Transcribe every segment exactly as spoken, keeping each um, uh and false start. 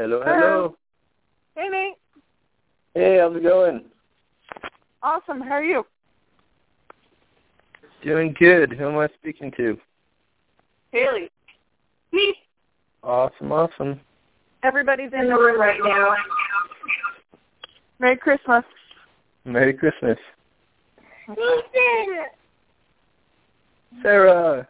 Hello, hello. Hey, Nate. Hey, how's it going? Awesome. How are you? Doing good. Who am I speaking to? Haley. Me. Awesome, awesome. Everybody's in the room right now. Merry Christmas. Merry Christmas. Nathan! Sarah.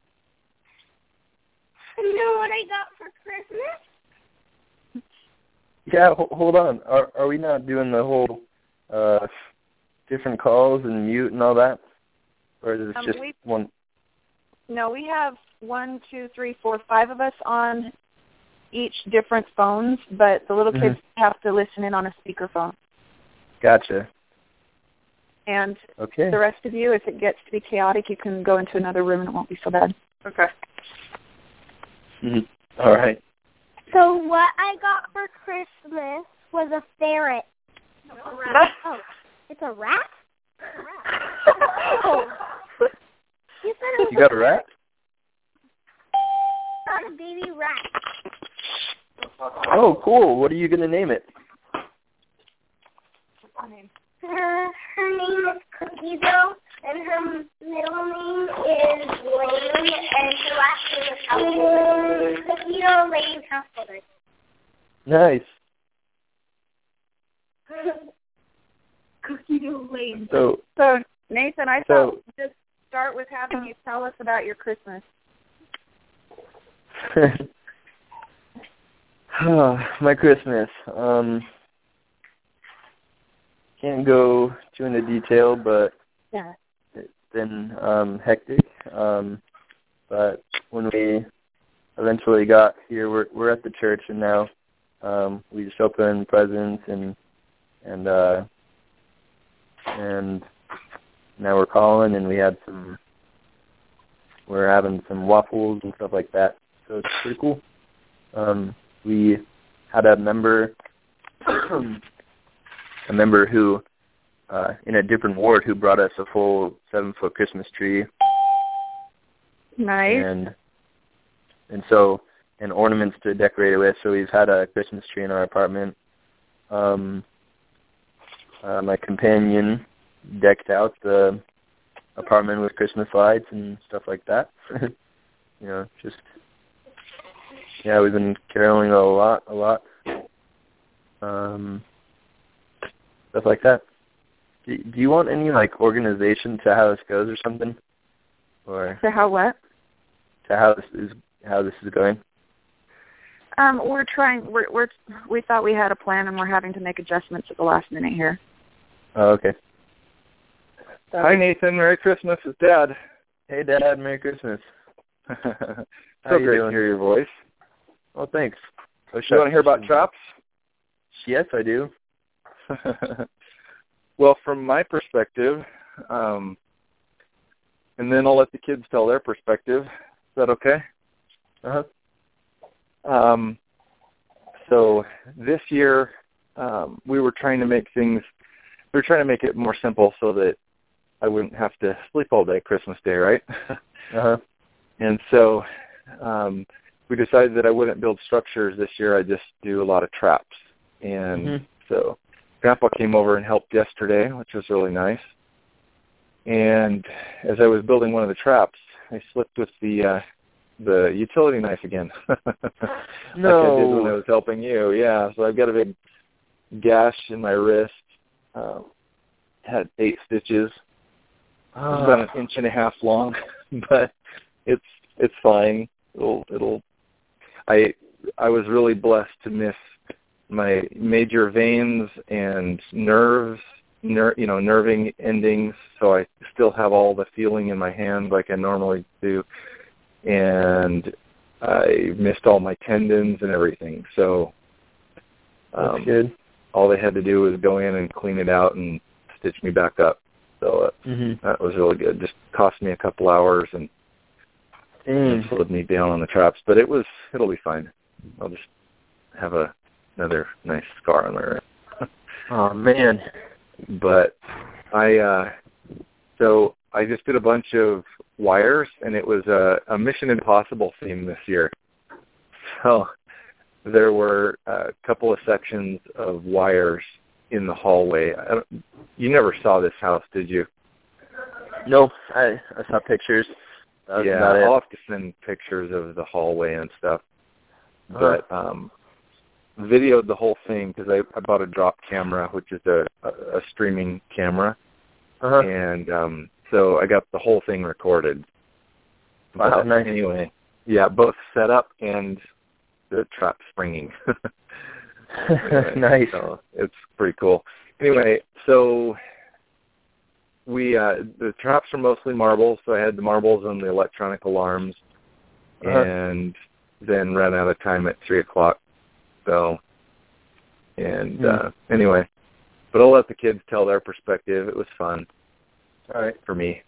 You know what I got for Christmas? Yeah, ho- hold on. Are are we not doing the whole uh, different calls and mute and all that? Or is it Um, just we, one? No, we have one, two, three, four, five of us on each different phones, but the little kids Mm-hmm. have to listen in on a speakerphone. Gotcha. And Okay. the rest of you, if it gets to be chaotic, you can go into another room and it won't be so bad. Okay. Mm-hmm. All right. So what I got for Christmas was a ferret. A rat. Oh, it's a rat? Oh. You said it was You got a rat? I got a baby rat. Oh, cool. What are you going to name it? Uh, her name is Cookie Dough, and her middle name is Lane, and her last name is Householder. Cookie Dough, Lane, Householder. Nice. Cookie Dough Lane. So, So, Nathan, I So- thought we'd just start with having you tell us about your Christmas. my Christmas. Um, can't go too into detail, but Yeah. it's been um, hectic. Um, but when we eventually got here, we're we're at the church, and now um, we just opened presents and and uh, and now we're calling, and we had some. We're having some waffles and stuff like that, so it's pretty cool. Um, we had a member, a member who, uh, in a different ward, who brought us a full seven-foot Christmas tree, Nice. and and so and ornaments to decorate it with. So we've had a Christmas tree in our apartment. Um, uh, my companion decked out the apartment with Christmas lights and stuff like that. You know, just yeah, we've been caroling a lot, a lot, um, stuff like that. Do, do you want any like organization to how this goes or something, or So how what? to how this is how this is going? Um, we're trying. We're we're we thought we had a plan, and we're having to make adjustments at the last minute here. Oh, okay. So, Hi, Nathan. Merry Christmas. It's Dad. Hey, Dad. Merry Christmas. How So you great doing? to hear your voice. Oh, thanks. Oh, You want to hear about traps? Yes, I do. Well, from my perspective, um, and then I'll let the kids tell their perspective. Is that okay? Uh-huh. Um, so this year, um, we were trying to make things, we were trying to make it more simple so that I wouldn't have to sleep all day Christmas Day, right? Uh-huh. And so um, we decided that I wouldn't build structures this year. I'd just do a lot of traps. And Mhm. so Grandpa came over and helped yesterday, which was really nice. And as I was building one of the traps, I slipped with the uh, the utility knife again. No. Like I did when I was helping you. Yeah, so I've got a big gash in my wrist. Um, had eight stitches. It's about an inch and a half long, but it's it's fine. It'll it'll. I I was really blessed to miss my major veins and nerves, ner- you know, nerving endings. So I still have all the feeling in my hand like I normally do, and I missed all my tendons and everything. So um, That's good. all they had to do was go in and clean it out and stitch me back up. So uh, Mhm. that was really good. Just cost me a couple hours and, and Mm. slowed me down on the traps, but it was it'll be fine. I'll just have a another nice scar on my wrist. Oh man. But I uh, so I just did a bunch of wires, and it was a, a Mission Impossible theme this year. So there were a couple of sections of wires in the hallway. I don't, you never saw this house, did you? No, I I saw pictures. That was yeah, about it. I'll have to send pictures of the hallway and stuff. Uh-huh. But um, videoed the whole thing because I, I bought a drop camera, which is a, a, a streaming camera. Uh-huh. And um, so I got the whole thing recorded. Wow, But nice. Anyway, yeah, both set up and the trap springing. Anyway, Nice. So it's pretty cool. Anyway, so we uh, the traps are mostly marbles, so I had the marbles and the electronic alarms, Uh-huh. and then ran out of time at three o'clock. So, and Hmm. uh, anyway, but I'll let the kids tell their perspective. It was fun. All right. For me.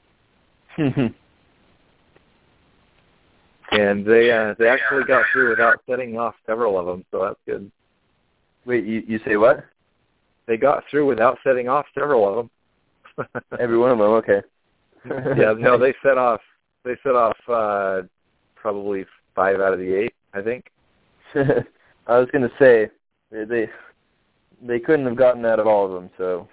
And they uh, they actually got through without setting off several of them, so that's good. Wait, you you say what? They got through without setting off several of them. Every one of them, okay. Yeah, no, they set off. They set off uh, probably five out of the eight, I think. I was gonna say they, they they couldn't have gotten that of all of them, so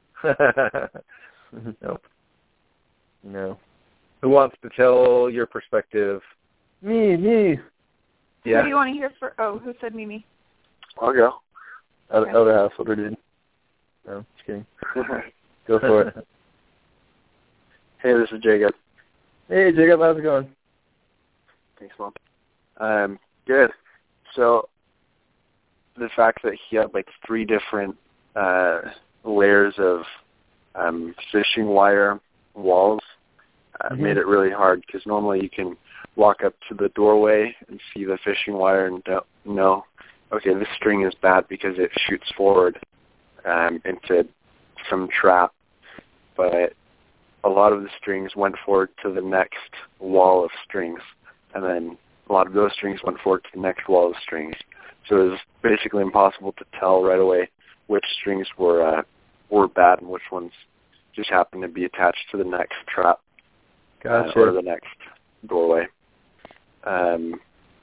Nope. no. Who wants to tell your perspective? Me, me. Who Yeah. do you want to hear for? Oh, who said Mimi? I'll go. Other, Okay. other householder did. No, just kidding. Go for it. Hey, this is Jacob. Hey, Jacob, how's it going? Thanks, Mom. Um, good. So the fact that he had like three different uh, layers of um, fishing wire walls uh, Mhm. made it really hard because normally you can walk up to the doorway and see the fishing wire and don't know, okay, this string is bad because it shoots forward um, into some trap. But a lot of the strings went forward to the next wall of strings, and then a lot of those strings went forward to the next wall of strings. So it was basically impossible to tell right away which strings were uh, were bad and which ones just happened to be attached to the next trap uh, Gotcha. or the next doorway. Um,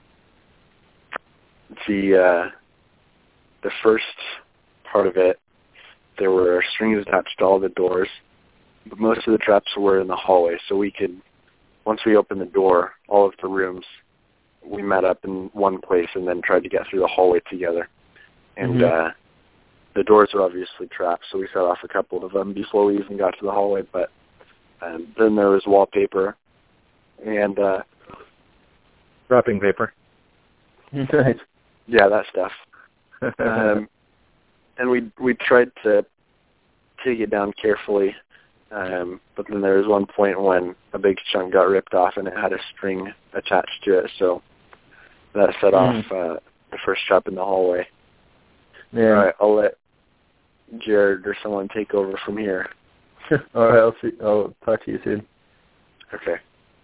the uh, the first part of it, there were strings attached to all the doors, but most of the traps were in the hallway, so we could, once we opened the door, all of the rooms, we met up in one place and then tried to get through the hallway together. And Mhm. uh, the doors were obviously trapped, so we set off a couple of them before we even got to the hallway, but um, then there was wallpaper and, uh, Wrapping paper. Nice. yeah, that stuff. Um, and we we tried to take it down carefully, um, but then there was one point when a big chunk got ripped off and it had a string attached to it, so that set Mm. off uh, the first trap in the hallway. Yeah. All right, I'll let Jared or someone take over from here. All right, I'll see. I'll talk to you soon. Okay.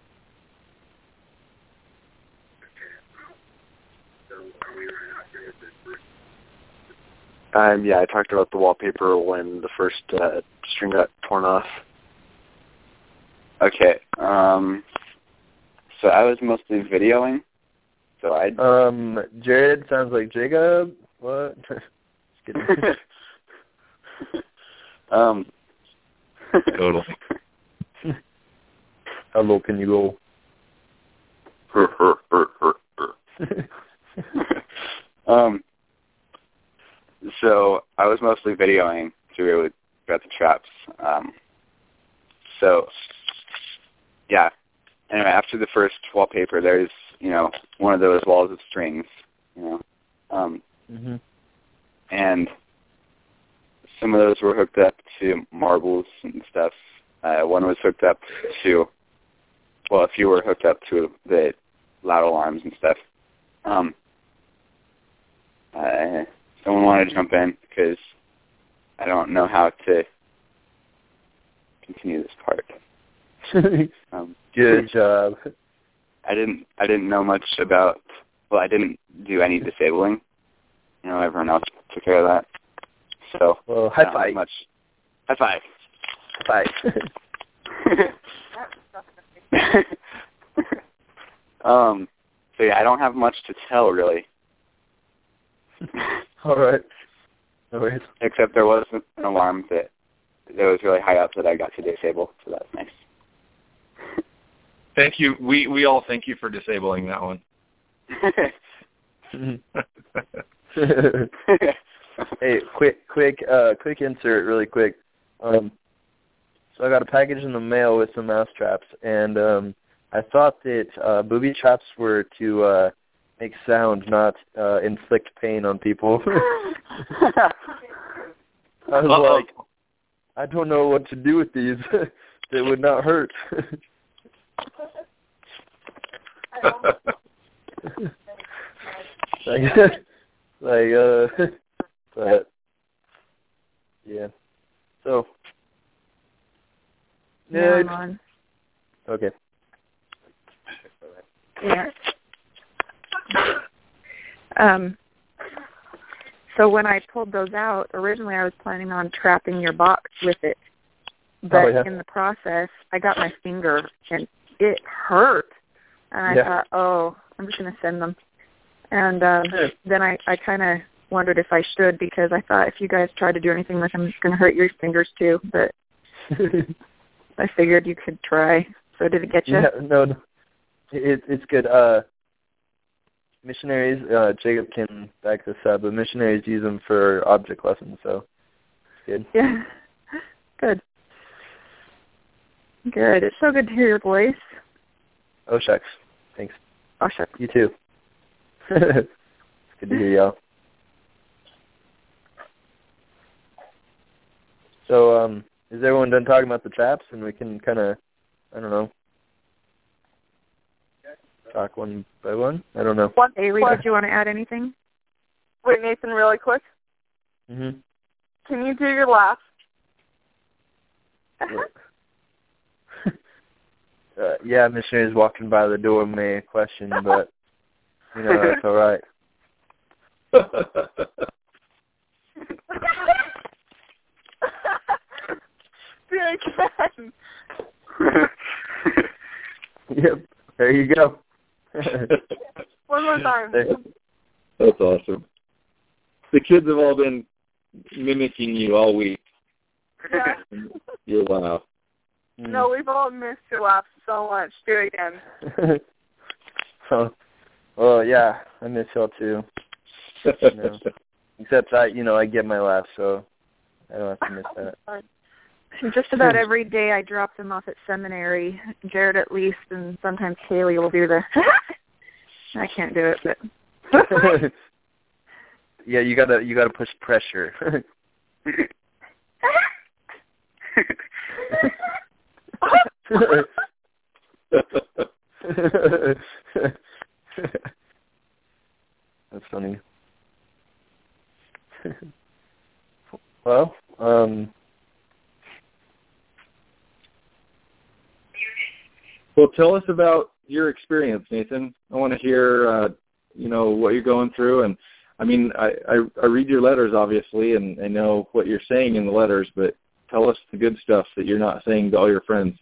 Um, yeah, I talked about the wallpaper when the first uh, string got torn off. Okay. Um, so I was mostly videoing. So I. Um, Jared sounds like Jacob. What? Just kidding. um. Totally. How low can you go? um. So I was mostly videoing to really get the traps. Um, so, yeah. Anyway, after the first wallpaper, there's, you know, one of those walls of strings, you know. Um, Mhm. and some of those were hooked up to marbles and stuff. Uh, one was hooked up to, well, a few were hooked up to the loud alarms and stuff. Um, uh, someone wanted to jump in because I don't know how to continue this part. Um, Good job. I didn't. I didn't know much about. Well, I didn't do any disabling. You know, everyone else took care of that. So Well, high I don't have five. Much. High five. High five. um. So yeah, I don't have much to tell really. All right. No worries. Except there was an alarm that that was really high up that I got to disable, so that's nice. Thank you. We we all thank you for disabling that one. Hey, quick, quick, uh, quick insert, really quick. Um, so I got a package in the mail with some mouse traps, and um, I thought that uh, booby traps were to uh, make sound, not uh, inflict pain on people. I was Uh-oh. like, I don't know what to do with these. They would not hurt. like, like, uh, but, yeah. So, Now yeah, I'm it's, on. okay. Yeah. Um, so when I pulled those out, originally I was planning on trapping your box with it. But Oh, yeah. in the process, I got my finger, and it hurt. And I Yeah. thought, oh, I'm just going to send them. And um, then I, I kind of wondered if I should, because I thought if you guys try to do anything with them, it's going to hurt your fingers too. But I figured you could try. So did it get you? Yeah, no, no. It, it's good. Uh, missionaries, uh, Jacob can back this up, but missionaries use them for object lessons, so it's good. Yeah. Good. Good. It's so good to hear your voice. Oh, shucks. Thanks. Oh, shucks. You too. It's good to hear y'all. So, um, is everyone done talking about the traps, and we can kind of, I don't know, talk one by one? I don't know. One, Avery, did you want to add anything? Wait, Nathan, really quick. Mm-hmm. Can you do your laugh? uh, yeah, missionaries walking by the door may question, but, you know, that's all right. Do it again. Yep, there you go. One more time. That's awesome. The kids have all been mimicking you all week. Yeah. Your laugh. No, we've all missed your laugh so much. Do it again. So, well, yeah, I miss y'all too. You know. Except I, you know, I get my laugh, so I don't have to miss that. Just about every day I drop them off at seminary. Jared at least, and sometimes Kaylee will do the I can't do it, but yeah, you gotta you gotta push pressure. That's funny. Well, um Well, tell us about your experience, Nathan. I want to hear, uh, you know, what you're going through. And, I mean, I, I, I read your letters, obviously, and I know what you're saying in the letters, but tell us the good stuff that you're not saying to all your friends.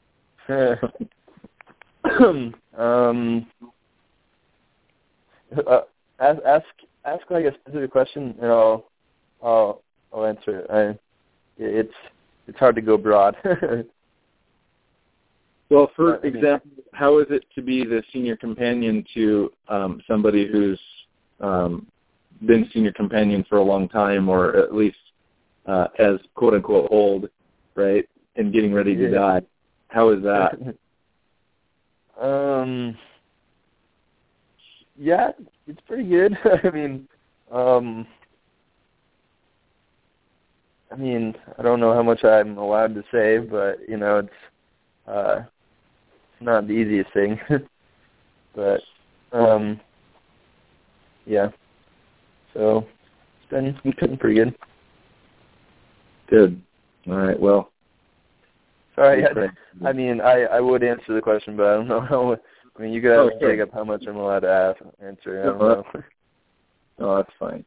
um, uh, ask, ask, ask like a specific question, and I'll, I'll, I'll answer it. I, it's, it's hard to go broad. Well, for example, how is it to be the senior companion to um, somebody who's um, been senior companion for a long time, or at least uh, as quote unquote old, right, and getting ready to yeah. die? How is that? um, yeah, it's pretty good. I mean, um, I mean, I don't know how much I'm allowed to say, but you know, it's. Uh, not the easiest thing, but um, yeah. So it's been it's been pretty good. Good. All right. Well, sorry. I, I mean, I, I would answer the question, but I don't know how. I mean, you could Oh, ask sure. Jacob how much I'm allowed to ask, answer. I don't No, know. Oh, that's fine.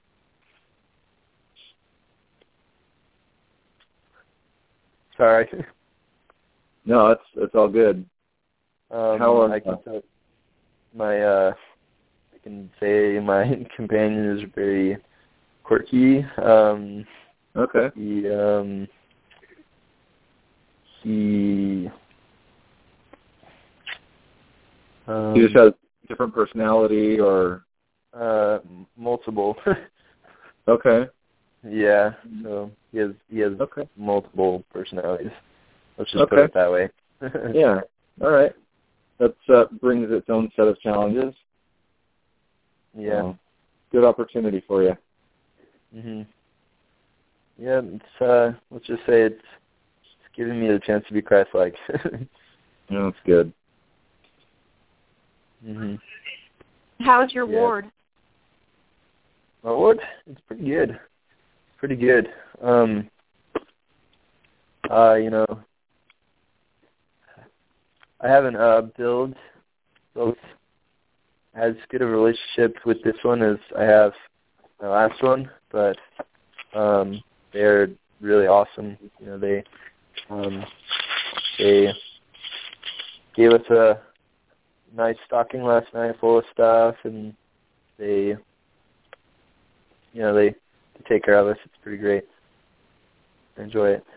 Sorry. No, that's that's all good. Um, How are, I can tell my uh, can say my companion is very quirky. Um, okay. He um, he um, he just has different personality or uh, multiple. okay. Yeah. So he has he has okay. multiple personalities. Let's just okay. put it that way. Yeah. All right. That uh, brings its own set of challenges. Yeah. So, good opportunity for you. Mhm. Yeah, it's uh let's just say it's it's giving me the chance to be Christ-like. Yeah, that's good. Mhm. How's your Yeah. ward? My ward? It's pretty good. Pretty good. Um uh, you know, I haven't uh built built as good a relationship with this one as I have my last one, but um they're really awesome. You know, they um, they gave us a nice stocking last night full of stuff, and they, you know, they, they take care of us. It's pretty great. I enjoy it.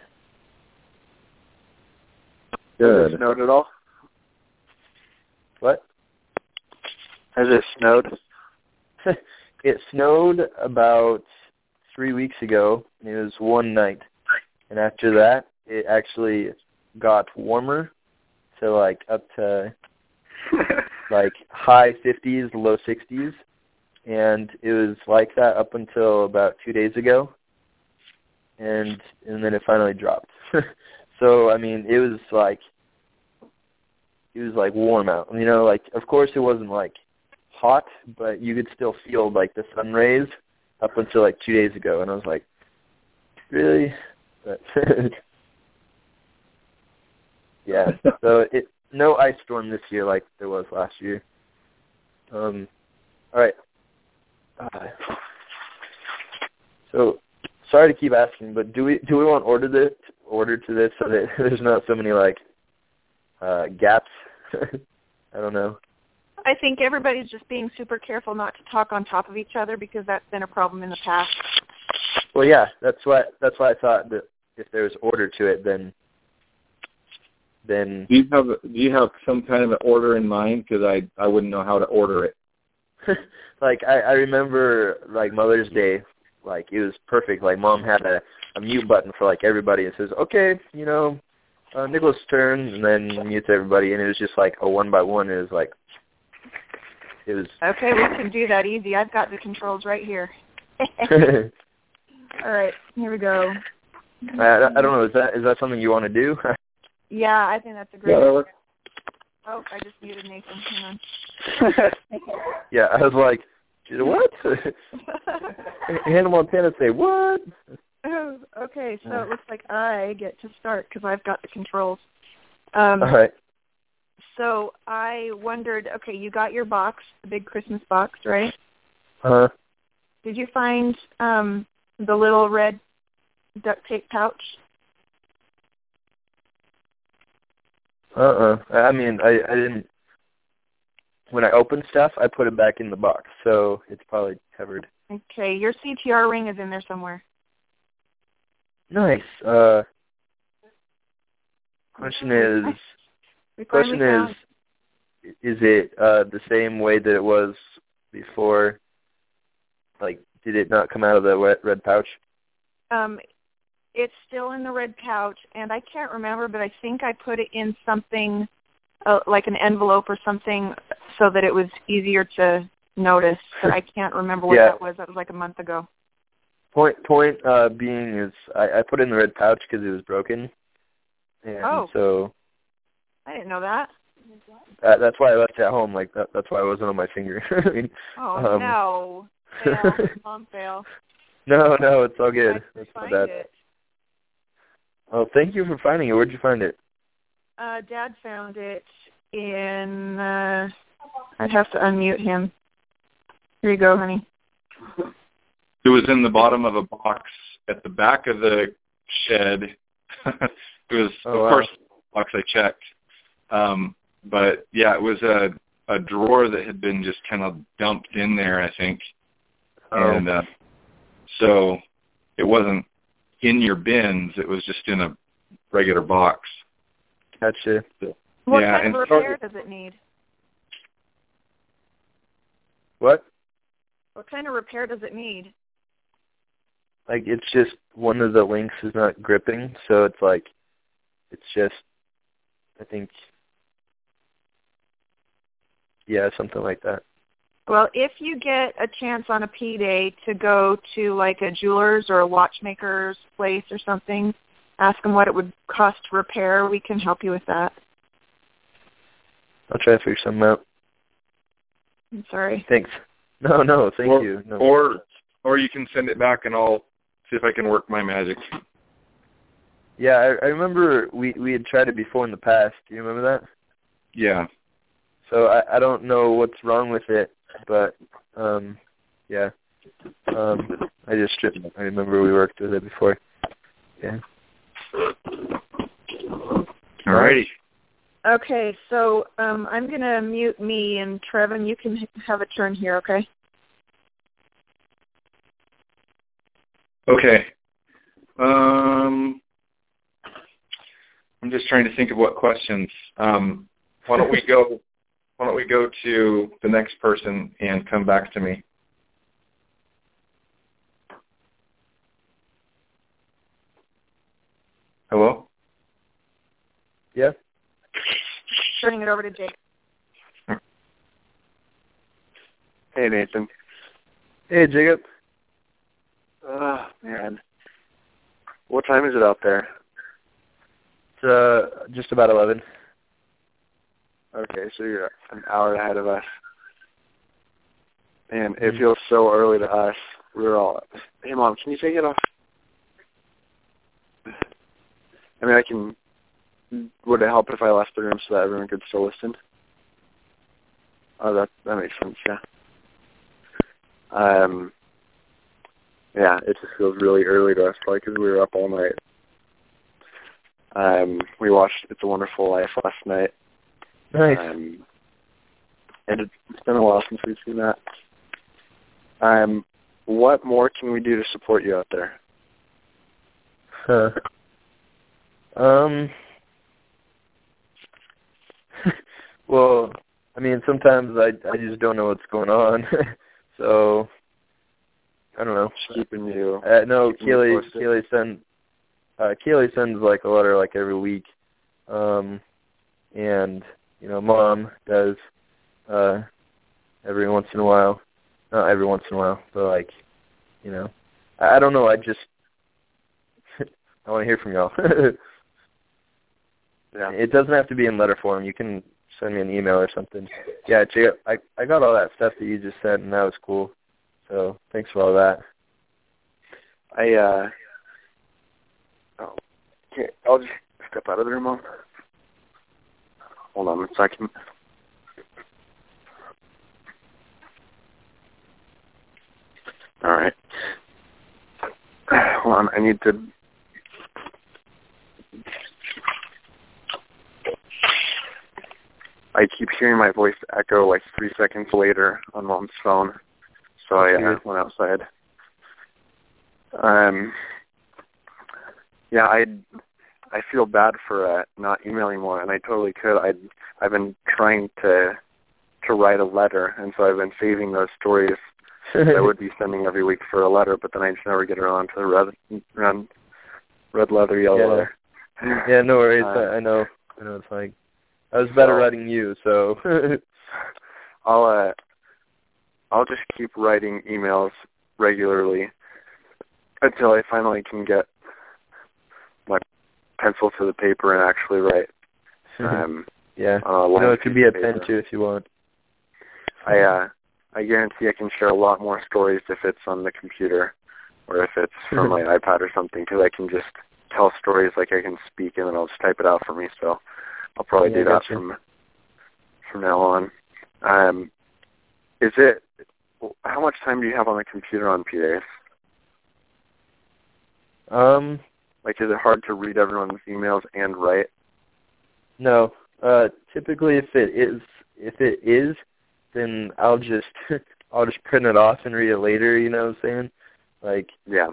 Good. Has it snowed at all? What? Has it snowed? It snowed about three weeks ago. It was one night. And after that, it actually got warmer. So, like, up to, like, high fifties, low sixties. And it was like that up until about two days ago. And and then it finally dropped. So, I mean, it was, like, it was, like, warm out. You know, like, of course it wasn't, like, hot, but you could still feel, like, the sun rays up until, like, two days ago. And I was like, really? But yeah, so it no ice storm this year like there was last year. Um, all right. Uh, so sorry to keep asking, but do we do we want order this order to this so that there's not so many like uh, gaps? I don't know. I think everybody's just being super careful not to talk on top of each other because that's been a problem in the past. Well, yeah, that's why that's why I thought that if there was order to it, then then do you have do you have some kind of an order in mind? Because I I wouldn't know how to order it. Like I, I remember like Mother's Day, like it was perfect. Like Mom had a, a mute button for like everybody. It says, okay, you know, uh, Nicholas' turn, and then mutes everybody, and it was just like a one by one. It was like it was. Okay, we can do that easy. I've got the controls right here. All right, here we go. I, I don't know. Is that is that something you want to do? Yeah, I think that's a great Yeah, idea. that works. Oh, I just muted Nathan. Hang on. Yeah, I was like, what? Hannah Montana say what? Oh, okay, so it looks like I get to start because I've got the controls. Um, All right. So I wondered, okay, you got your box, the big Christmas box, right? Uh-huh. Did you find um, the little red duct tape pouch? Uh-uh. I mean, I, I didn't, when I opened stuff, I put it back in the box, so it's probably covered. Okay, your C T R ring is in there somewhere. Nice. Uh, question is, We question finally is, is it uh, the same way that it was before? Like, did it not come out of the wet red pouch? Um, it's still in the red pouch, and I can't remember, but I think I put it in something uh, like an envelope or something so that it was easier to notice. But I can't remember what Yeah. that was. That was like a month ago. Point point uh, being is I, I put it in the red pouch because it was broken, and Oh. so I didn't know that. uh, that's why I left it at home. Like that, that's why it wasn't on my finger. I mean, Oh, um, no. Fail. Mom fail. no, no, it's all good. I That's find not bad. it. Oh, thank you for finding it. Where'd you find it? Uh, Dad found it in, uh, I'd have to unmute him. Here you go, honey. It was in the bottom of a box at the back of the shed. It was, Oh, of wow. course, the box I checked. Um, but, yeah, it was a, a drawer that had been just kind of dumped in there, I think. Oh. And uh, so it wasn't in your bins. It was just in a regular box. Gotcha. So, What yeah, kind and of repair does it need? What? What kind of repair does it need? Like, it's just one of the links is not gripping, so it's like, it's just, I think, yeah, something like that. Well, if you get a chance on a P day to go to like a jeweler's or a watchmaker's place or something, ask them what it would cost to repair. We can help you with that. I'll try to figure something out. I'm sorry. Thanks. No, no, thank or, you. No. Or, or you can send it back and I'll see if I can work my magic. Yeah, I, I remember we we had tried it before in the past. Do you remember that? Yeah. So I, I don't know what's wrong with it, but um, yeah. Um, I just I remember we worked with it before. Yeah. Alrighty. Okay, so um, I'm going to mute me, and Trevin, you can have a turn here, okay? Okay. Um, I'm just trying to think of what questions. Um, why don't we go? Why don't we go to the next person and come back to me? Hello? Yeah. Turning it over to Jake. Hey, Nathan. Hey, Jacob. Oh, man. What time is it out there? It's uh, just about eleven. Okay, so you're an hour ahead of us. Man, it feels so early to us. We're all, hey, Mom, can you take it off? I mean, I can, would it help if I left the room so that everyone could still listen? Oh, that that makes sense, yeah. Um, yeah, it just feels really early to us, probably because we were up all night. Um, we watched It's a Wonderful Life last night. Nice. Um, and it's, it's been a while since we've seen that. Um, what more can we do to support you out there? Huh. Um. Well, I mean, sometimes I I just don't know what's going on, so I don't know. Just keeping you. Uh, no, keeping you Keely posted. Keely sends uh, Keely sends like a letter like every week, um, and you know, Mom does uh, every once in a while. Not every once in a while, but like, you know, I, I don't know. I just I want to hear from y'all. Yeah. It doesn't have to be in letter form. You can send me an email or something. Yeah, Jacob, I I got all that stuff that you just said, and that was cool. So thanks for all that. I, uh, oh, okay, I'll just step out of the room, Mom. Hold on a second. All right. Hold on, I need to... I keep hearing my voice echo like three seconds later on Mom's phone, so I uh, went outside. Um, yeah, I I feel bad for uh, not emailing more, and I totally could. I I've been trying to to write a letter, and so I've been saving those stories that I would be sending every week for a letter, but then I just never get around to the red red, red leather, yellow Yeah. leather. Yeah, no worries. Uh, I, I know. I know it's like I was better so, writing you, so. I'll uh, I'll just keep writing emails regularly until I finally can get my pencil to the paper and actually write. Um, yeah. on a You know, it could be a paper. pen too if you want. I uh, I guarantee I can share a lot more stories if it's on the computer or if it's from my iPad or something, because I can just tell stories like I can speak and then I'll just type it out for me. So I'll probably Yeah, do that gotcha. from from now on. Um, is it? How much time do you have on the computer on P Days? Um, Like, is it hard to read everyone's emails and write? no. Uh, typically, if it is if it is, then I'll just I'll just print it off and read it later. You know what I'm saying? Like, yeah.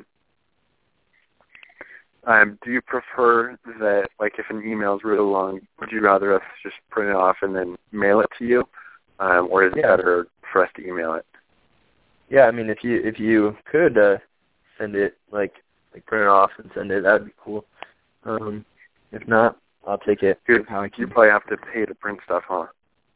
Um, do you prefer that, like, if an email is really long, would you rather us just print it off and then mail it to you, um, or is it yeah. better for us to email it? Yeah, I mean, if you if you could uh, send it, like like print it off and send it, that'd be cool. Um, if not, I'll take it. You'd, how I you probably have to pay to print stuff, huh?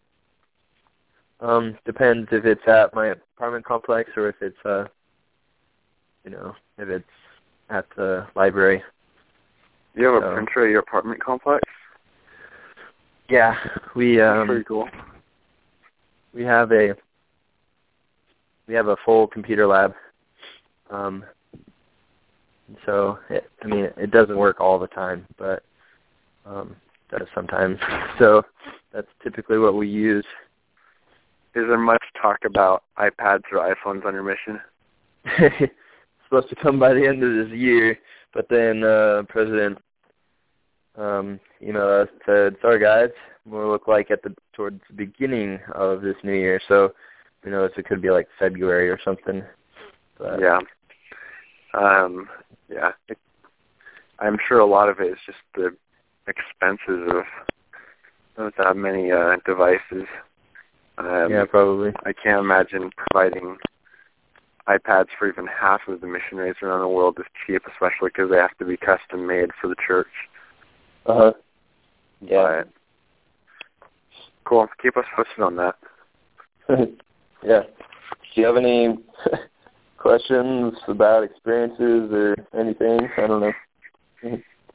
Um, depends if it's at my apartment complex or if it's uh, you know, if it's at the library. You have a so, printer at your apartment complex? Yeah, we um. That's pretty cool. We have a we have a full computer lab. Um, so it, I mean, it doesn't work all the time, but um, it does sometimes. So that's typically what we use. Is there much talk about iPads or iPhones on your mission? It's supposed to come by the end of this year, but then uh, President um, emailed us and said, "Sorry guys, we'll look like at the towards the beginning of this new year." So who knows? It could be like February or something. But, yeah. Um, yeah. It, I'm sure a lot of it is just the expenses of, of that many uh, devices. Um, yeah, probably. I can't imagine providing iPads for even half of the missionaries around the world is cheap, especially because they have to be custom made for the church. Uh huh. Yeah. But, cool. Keep us posted on that. Yeah. Do you have any questions about experiences or anything? I don't know.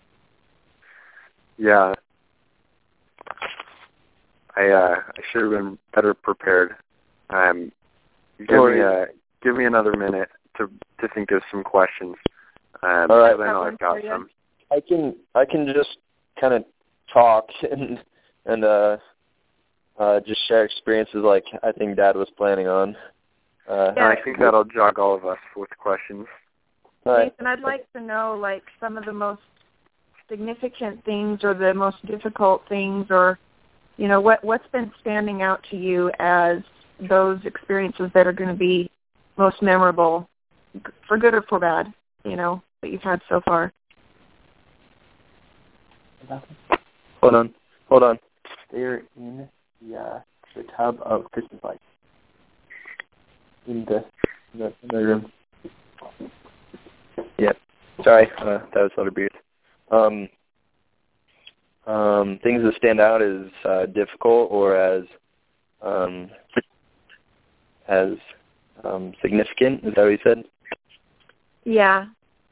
Yeah. I uh, I should have been better prepared. Um, give me a give me another minute to to think of some questions. Um, All right. I know I've got some. I can I can just kind of talk and and uh uh just share experiences like I think Dad was planning on. Uh, yeah. And I think that'll jog all of us with questions. Right. Nathan, I'd like to know like some of the most significant things or the most difficult things, or you know what what's been standing out to you as those experiences that are going to be most memorable, for good or for bad, you know, that you've had so far. Hold on, hold on. They're in the uh, the tub of Christmas lights in the in the, in the room. Yeah, sorry, uh, that was Little Beard. Um, um, things that stand out as uh, difficult or as um, as um, significant. Is that what you said? Yeah.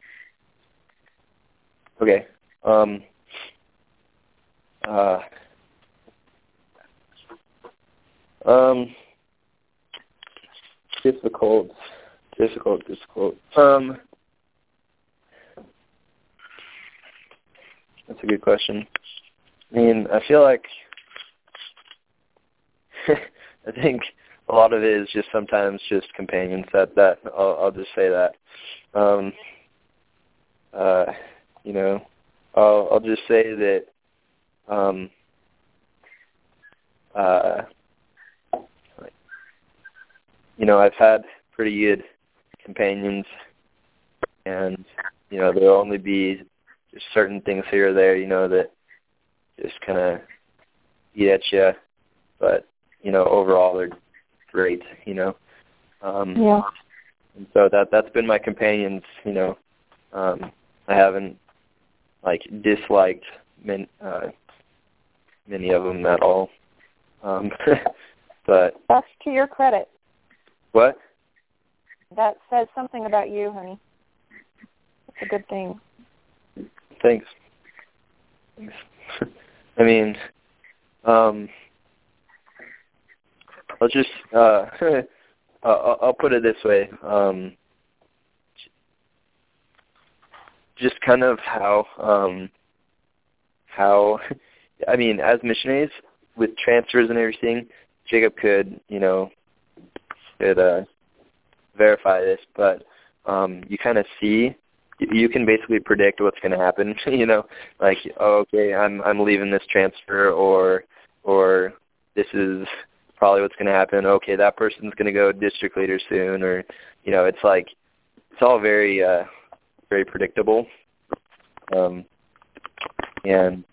Okay. Um, uh, um, difficult, difficult, difficult. Um, that's a good question. I mean, I feel like I think a lot of it is just sometimes just companions. That that I'll, I'll just say that. Um, uh, you know, I'll I'll just say that. Um, uh, you know, I've had pretty good companions, and you know, there'll only be just certain things here or there, you know, that just kind of eat at you, but you know, overall they're great, you know. Um, yeah. And so that that's been my companions, you know. Um, I haven't like disliked many, uh, many of them at all. Um, but that's to your credit. What? That says something about you, honey. It's a good thing. Thanks. Thanks. I mean, um, I'll just uh, I'll, I'll put it this way. Um, just kind of how um, how I mean, as missionaries with transfers and everything, Jacob could you know could uh, verify this, but um, you kind of see. You can basically predict what's going to happen, you know, like, oh, okay, I'm I'm leaving this transfer, or or this is probably what's going to happen. Okay, that person's going to go district leader soon, or, you know, it's like, it's all very, uh, very predictable. Um, and,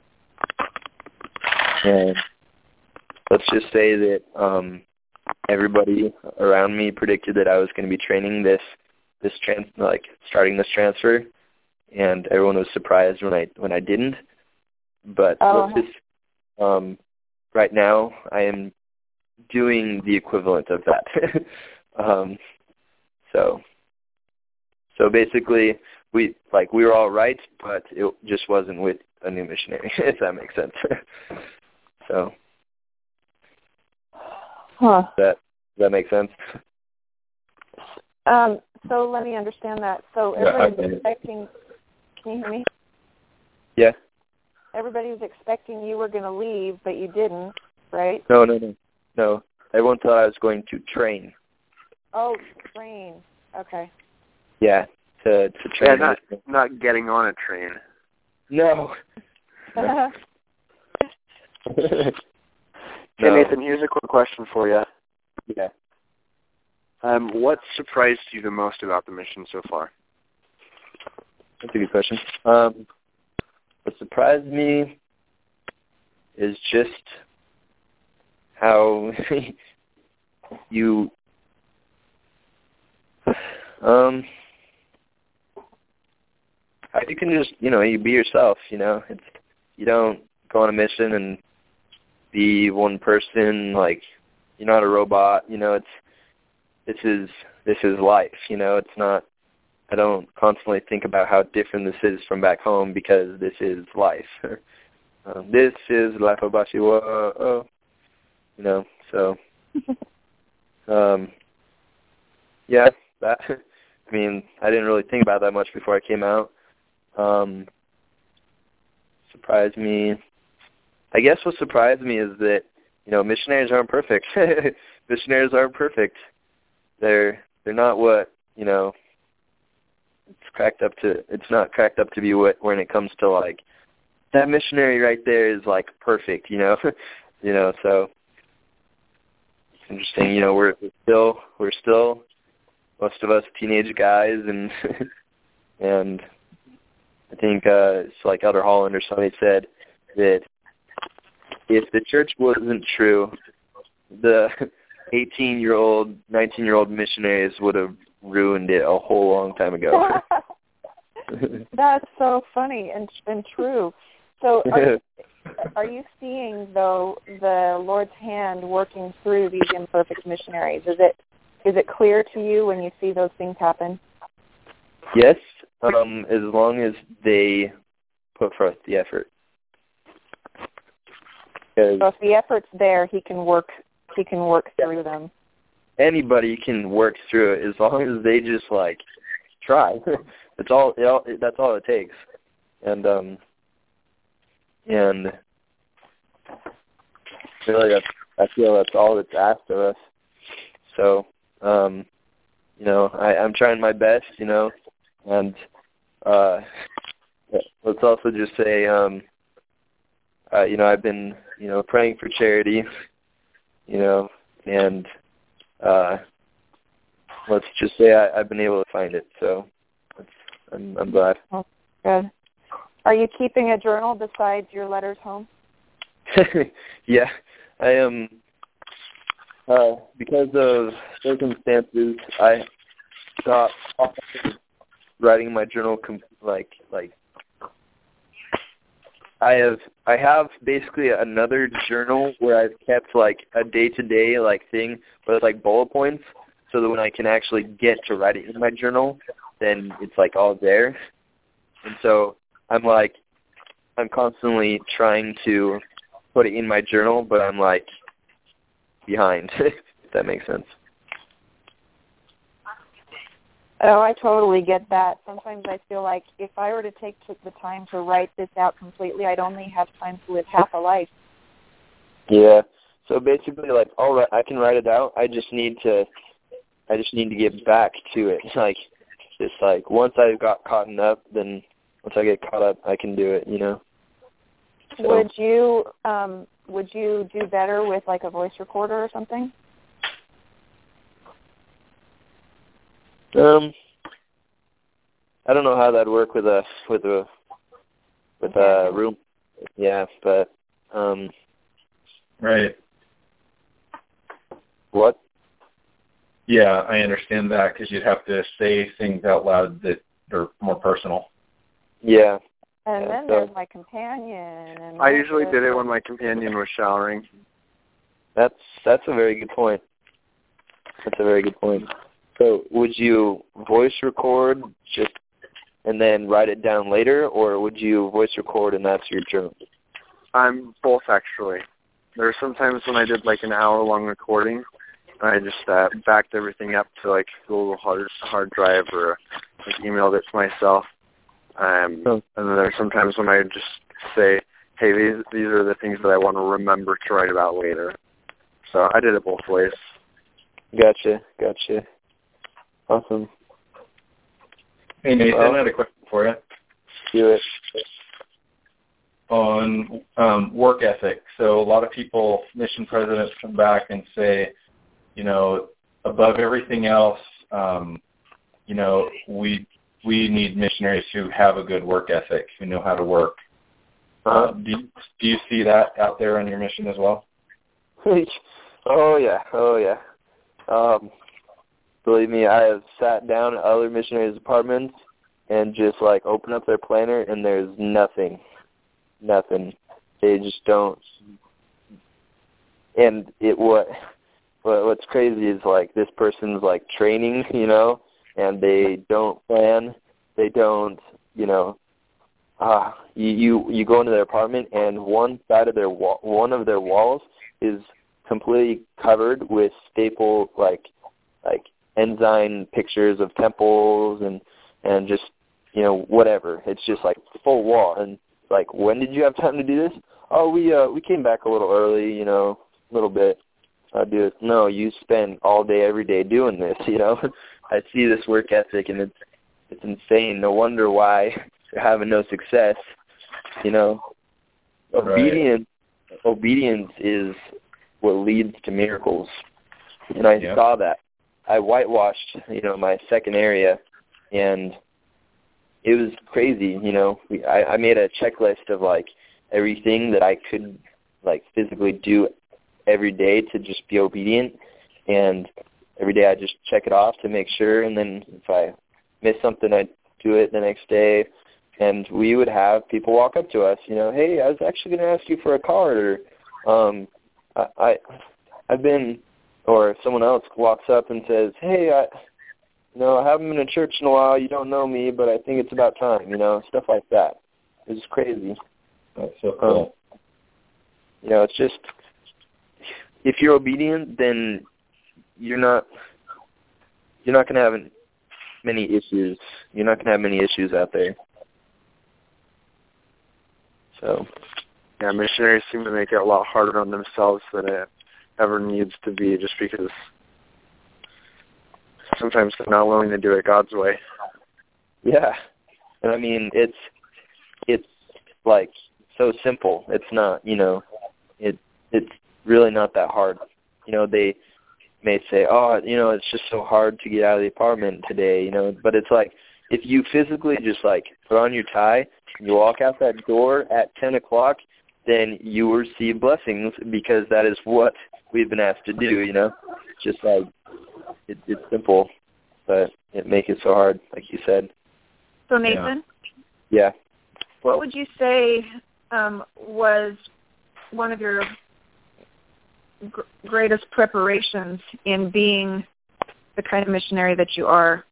and let's just say that um, everybody around me predicted that I was going to be training this, this trans, like starting this transfer, and everyone was surprised when I when I didn't. But oh. let's just, um, right now I am doing the equivalent of that. um, so, so basically, we like we were all right, but it just wasn't with a new missionary, if that makes sense. so, huh. that does that make sense? Um. So let me understand that. So everybody Yeah, was expecting. Can you hear me? Yeah. Everybody was expecting you were going to leave, but you didn't, right? No, no, no, no. Everyone thought I was going to train. Oh, train. Okay. Yeah, to to train. Yeah, not not getting on a train. No. no. no. Hey Nathan, here's a quick question for you. Yeah. Um, what surprised you the most about the mission so far? That's a good question. Um, what surprised me is just how you um how you can just, you know, you be yourself, you know. It's you don't go on a mission and be one person, like you're not a robot, you know, it's this is this is life, you know, it's not I don't constantly think about how different this is from back home because this is life. um, this is life Obashi Whoa, you know, so um yeah, that I mean, I didn't really think about that much before I came out. Um surprised me I guess what surprised me is that, you know, missionaries aren't perfect. missionaries aren't perfect. They're they're not what, you know, it's cracked up to it's not cracked up to be what when it comes to like that missionary right there is like perfect, you know. you know, so it's interesting, you know, we're, we're still we're still most of us teenage guys and and I think uh it's like Elder Holland or somebody said that if the church wasn't true, the eighteen-year-old, nineteen-year-old missionaries would have ruined it a whole long time ago. That's so funny and and true. So are you, are you seeing, though, the Lord's hand working through these imperfect missionaries? Is it is it clear to you when you see those things happen? Yes, um, as long as they put forth the effort. So if the effort's there, he can work. He can work through them. Anybody can work through it as long as they just like try. That's all. It all that's all it takes. And um, and really, that's, I feel that's all that's asked of us. So, um, you know, I, I'm trying my best. You know, and uh, let's also just say, um, uh, you know, I've been, you know, praying for charity. You know, and uh, let's just say I, I've been able to find it. So I'm, I'm glad. Oh, good. Are you keeping a journal besides your letters home? Yeah, I am. Uh, because of circumstances, I stopped writing my journal. Com- like, like I have, I have basically another journal where I've kept like a day-to-day like thing, but it's like bullet points, so that when I can actually get to write it in my journal, then it's like all there. And so I'm like, I'm constantly trying to put it in my journal, but I'm like behind, if that makes sense. Oh, I totally get that. Sometimes I feel like if I were to take the time to write this out completely, I'd only have time to live half a life. Yeah. So basically, like, all right, I can write it out. I just need to, I just need to get back to it. Like, just like once I got caught up, then once I get caught up, I can do it. You know. So. Would you um, would you do better with like a voice recorder or something? Um, I don't know how that'd work with a with a with a room. Yeah, but um, right. What? Yeah, I understand that because you'd have to say things out loud that are more personal. Yeah. And yeah, then so there's my companion. And I usually did it when my companion was showering. That's that's a very good point. That's a very good point. So would you voice record just and then write it down later, or would you voice record and that's your journal? I'm both, actually. There were some times when I did like an hour-long recording, and I just uh, backed everything up to like a little hard hard drive or like emailed it to myself. Um, oh. And then there are some times when I just say, hey, these these are the things that I want to remember to write about later. So I did it both ways. Gotcha, gotcha. Awesome. Hey, Nathan, well, I had a question for you. Do it. On um, work ethic. So a lot of people, mission presidents, come back and say, you know, above everything else, um, you know, we we need missionaries who have a good work ethic, who know how to work. Uh-huh. Uh, do you, do you see that out there on your mission as well? oh yeah, oh yeah. Um, believe me, I have sat down at other missionaries' apartments and just like open up their planner, and there's nothing, nothing. They just don't. And it what, what what's crazy is like this person's like training, you know, and they don't plan. They don't, you know. Ah, you, you you go into their apartment, and one side of their wall, one of their walls is completely covered with staple like like ensign pictures of temples and and just, you know, whatever. It's just like full wall. And like, when did you have time to do this? Oh, we uh we came back a little early, you know, a little bit. I do it. No, you spend all day every day doing this. You know, I see this work ethic, and it's it's insane. No wonder why you're having no success. You know, Right. obedience obedience is what leads to miracles. And I yeah. saw that. I whitewashed, you know, my second area, and it was crazy. You know, we, I, I made a checklist of like everything that I could like physically do every day to just be obedient, and every day I just check it off to make sure. And then if I miss something, I do it the next day. And we would have people walk up to us, you know, hey, I was actually going to ask you for a card, or um, I, I, I've been, or someone else walks up and says, hey, I, you know, I haven't been to church in a while. You don't know me, but I think it's about time, you know, stuff like that. It's crazy. That's so cool. Um, you know, it's just, if you're obedient, then you're not, you're not going to have many issues. You're not going to have many issues out there. So, yeah, missionaries seem to make it a lot harder on themselves than it ever needs to be, just because sometimes they're not willing to do it God's way. Yeah, and I mean, it's it's like so simple. It's not, you know, it it's really not that hard. You know, they may say, oh, you know, it's just so hard to get out of the apartment today, you know, but it's like, if you physically just like put on your tie, you walk out that door at ten o'clock, then you will receive blessings, because that is what we've been asked to do, you know. Just like, it, it's simple, but it makes it so hard, like you said. So, Nathan? Yeah. What would you say um, was one of your gr- greatest preparations in being the kind of missionary that you are?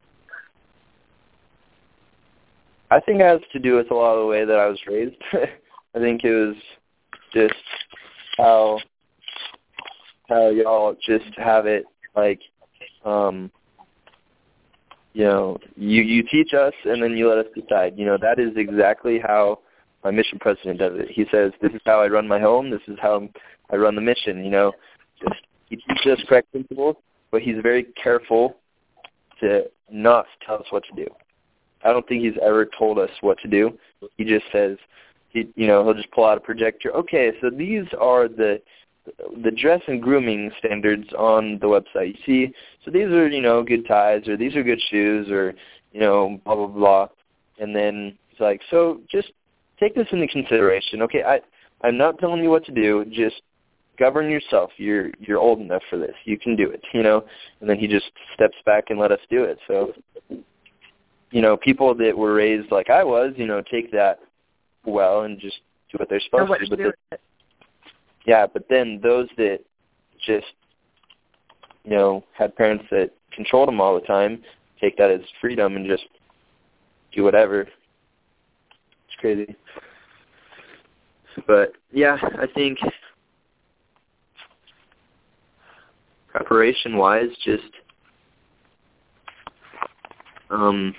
I think it has to do with a lot of the way that I was raised. I think it was just how how y'all just have it, like, um, you know, you, you teach us and then you let us decide. You know, that is exactly how my mission president does it. He says, this is how I run my home, this is how I run the mission, you know. Just, he teaches us correct principles, but he's very careful to not tell us what to do. I don't think he's ever told us what to do. He just says, he, you know, he'll just pull out a projector. Okay, so these are the the dress and grooming standards on the website. You see, so these are, you know, good ties, or these are good shoes, or, you know, blah, blah, blah. And then he's like, so just take this into consideration. Okay, I, I'm not telling you what to do. Just govern yourself. You're you're old enough for this. You can do it, you know. And then he just steps back and let us do it. So, you know, people that were raised like I was, you know, take that well and just do what they're supposed what to. to But do the, yeah, but then those that just, you know, had parents that controlled them all the time take that as freedom and just do whatever. It's crazy. But, yeah, I think preparation-wise, just um,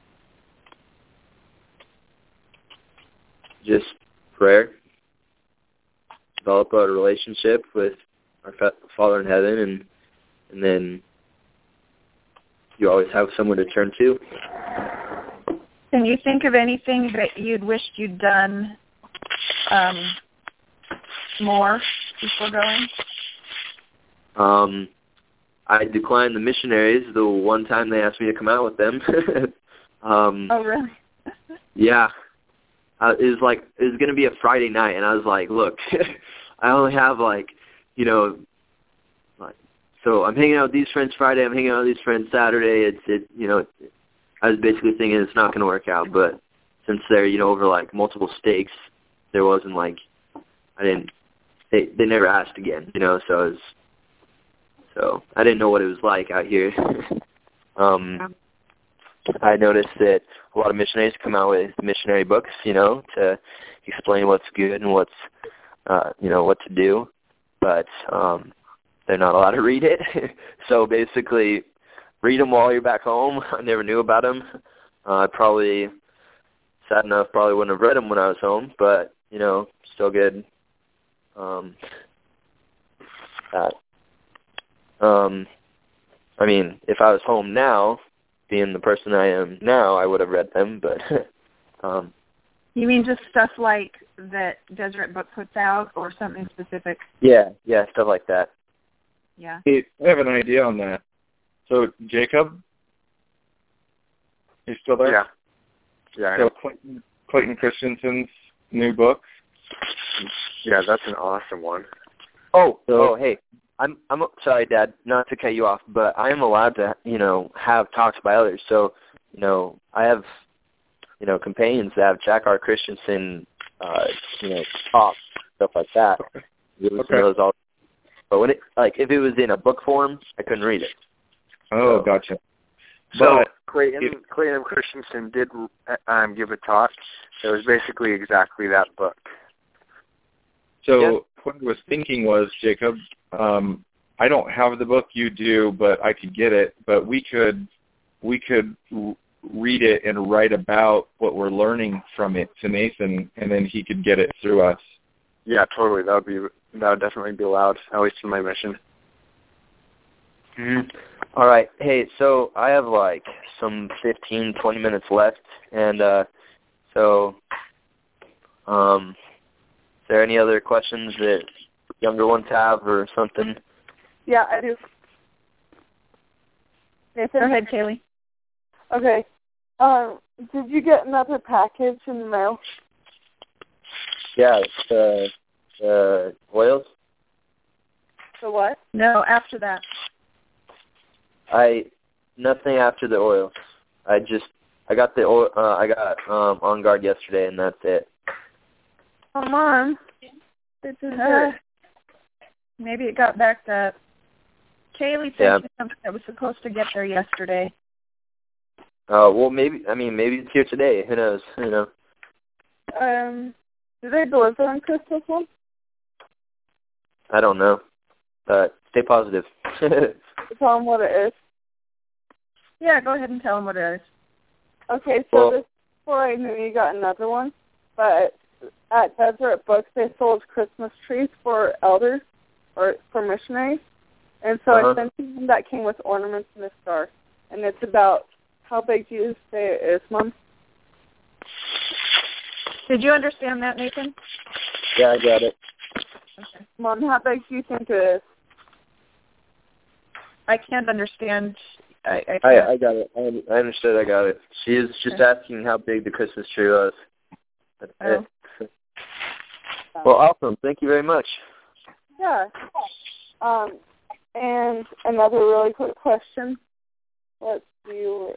just prayer. Develop a relationship with our Father in heaven, and and then you always have someone to turn to. Can you think of anything that you'd wished you'd done um, more before going? Um, I declined the missionaries the one time they asked me to come out with them. um, oh, really? yeah. Uh, it was like, it was going to be a Friday night, and I was like, look, I only have like, you know, like, so I'm hanging out with these friends Friday, I'm hanging out with these friends Saturday. It's, it, you know, it, I was basically thinking it's not going to work out, but since they're, you know, over like multiple stakes, there wasn't like, I didn't, they, they never asked again, you know, so it was, so I didn't know what it was like out here. um, I noticed that a lot of missionaries come out with missionary books, you know, to explain what's good and what's, uh, you know, what to do, but um, they're not allowed to read it. So basically, read them while you're back home. I never knew about them. Uh, I probably, sad enough, probably wouldn't have read them when I was home, but, you know, still good. Um, that. Um, I mean, if I was home now, being the person I am now, I would have read them, but... um, you mean just stuff like that Deseret Book puts out, or something specific? Yeah, yeah, stuff like that. Yeah. Hey, I have an idea on that. So, Jacob? You still there? Yeah. Yeah, I so know. Clayton, Clayton Christensen's new book? Yeah, that's an awesome one. Oh, oh, hey. I'm I'm sorry, Dad, not to cut you off, but I am allowed to, you know, have talks by others. So, you know, I have, you know, companions that have Jack R. Christensen, uh, you know, talks, stuff like that. You listen Okay. to those all. But when it, like, if it was in a book form, I couldn't read it. Oh, So, gotcha. So But Clayton it, Clayton Christensen did um, give a talk. It was basically exactly that book. So Yeah. what I was thinking was, Jacob, um, I don't have the book, you do, but I could get it. But we could we could r- read it and write about what we're learning from it to Nathan, and then he could get it through us. Yeah, totally. That would be that would definitely be allowed, at least in my mission. Mm-hmm. All right. Hey, so I have like some fifteen, twenty minutes left, and uh, so um, is there any other questions that younger ones have or something? Yeah, I do. Nathan? Go ahead, Kaylee. Okay. Um, did you get another package in the mail? Yeah, the the oils. The what? No, after that. I nothing after the oils. I just I got the oil. Uh, I got um, On Guard yesterday, and that's it. Come on. This is Uh, it. maybe it got backed up. Kaylee said Yeah. she something that was supposed to get there yesterday. Uh, well, maybe I mean maybe it's here today. Who knows? You know. Um, do they deliver on Christmas one? I don't know, but stay positive. Tell them what it is. Yeah, go ahead and tell them what it is. Okay, so Well- this before I knew you got another one, but at Deseret Books they sold Christmas trees for elders or for missionaries, and so Uh-huh. I sent you one that came with ornaments and a star, and it's about how big do you say it is, Mom? Did you understand that, Nathan? Yeah, I got it. Okay. Mom, how big do you think it is? I can't understand. I I, I, I got it. I, I understood. I got it. She is just Okay. asking how big the Christmas tree was. That's Oh. it. Well, awesome. Thank you very much. Yeah. Um, and another really quick question. Let's see.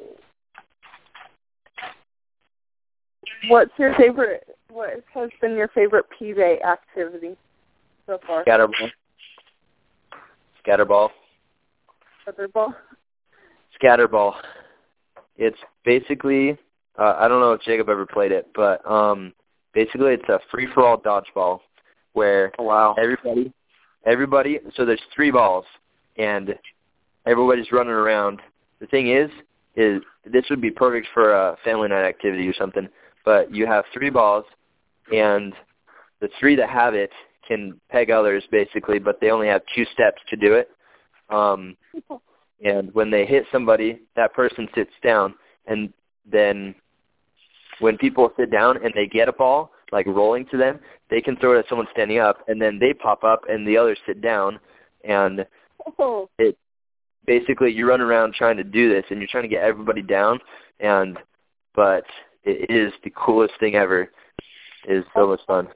What's your favorite? What has been your favorite P-Day activity so far? Scatterball. Scatterball. Scatterball. Scatterball. It's basically, uh, I don't know if Jacob ever played it, but um, basically it's a free-for-all dodgeball where Oh, wow. everybody, everybody, so there's three balls, and everybody's running around. The thing is, is this would be perfect for a family night activity or something, but you have three balls, and the three that have it can peg others, basically, but they only have two steps to do it. Um, and when they hit somebody, that person sits down, and then when people sit down and they get a ball, like rolling to them, they can throw it at someone standing up, and then they pop up, and the others sit down, and Oh. it basically you run around trying to do this, and you're trying to get everybody down, and but it is the coolest thing ever. It is so much fun.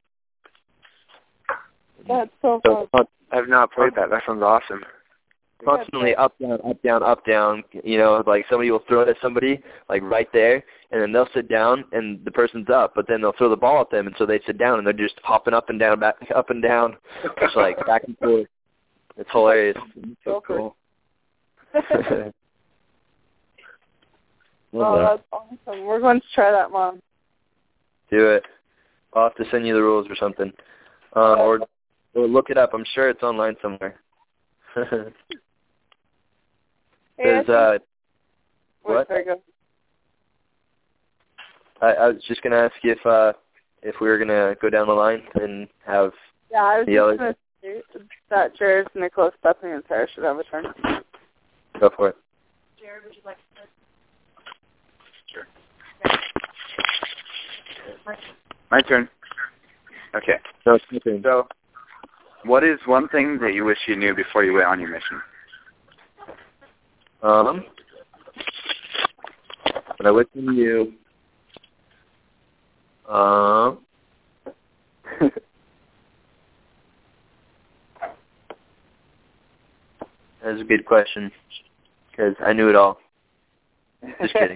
That's so So fun. I've not played that. That sounds awesome. constantly up, down, up, down, up, down. You know, like somebody will throw it at somebody, like right there, and then they'll sit down, and the person's up, but then they'll throw the ball at them, and so they sit down, and they're just hopping up and down, back up and down, just like back and forth. It's hilarious. So cool. Oh, that's awesome. We're going to try that, Mom. Do it. I'll have to send you the rules or something, uh, or or look it up. I'm sure it's online somewhere. There's uh, what? There you go. I, I was just gonna ask you if uh, if we were gonna go down the line and have Yeah, I was the just others. going to say that Jared, Nicholas, Stephanie, and Sarah should have a turn. Go for it. Jared, would you like to start? My turn. Okay. No, it's my turn. So, what is one thing that you wish you knew before you went on your mission? Um, but I wish I knew. Um, that's a good question because I knew it all. Just kidding.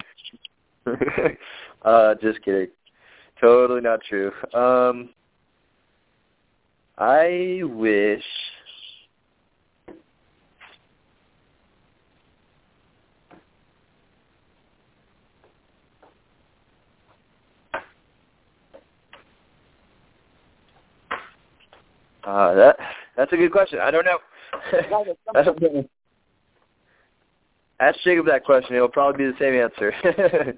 uh, just kidding. Totally not true. Um, I wish. Uh, that that's a good question. I don't know. I don't know. Ask Jacob that question. It'll probably be the same answer.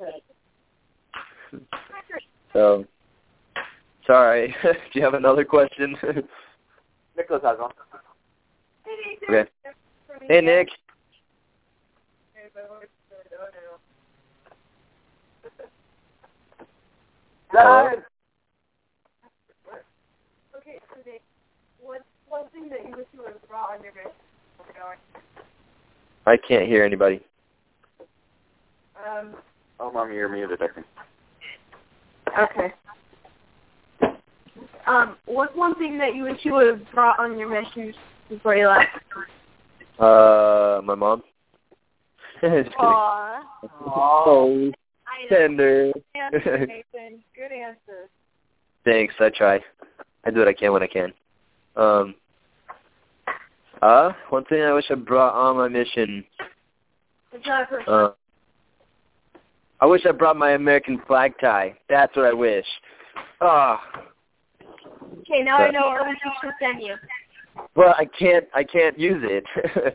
So, sorry. Do you have another question? Nicholas has one. Okay. Hey, Nick. Hello? Okay, so Dave, what's one thing that you wish you would have brought on your mission? I can't hear anybody. Um, Oh, Mom, you're muted, I think. okay. Um, what's one thing that you wish you would have brought on your mission before you left? Uh, my mom. Just kidding. Aww. Oh, tender. Answer, Nathan. Good answer. Thanks. I try. I do what I can when I can. Um. Uh, one thing I wish I brought on my mission. Uh, I wish I brought my American flag tie. That's what I wish. Ah. Okay, now I know what we should send you. Well, I can't. I can't use it.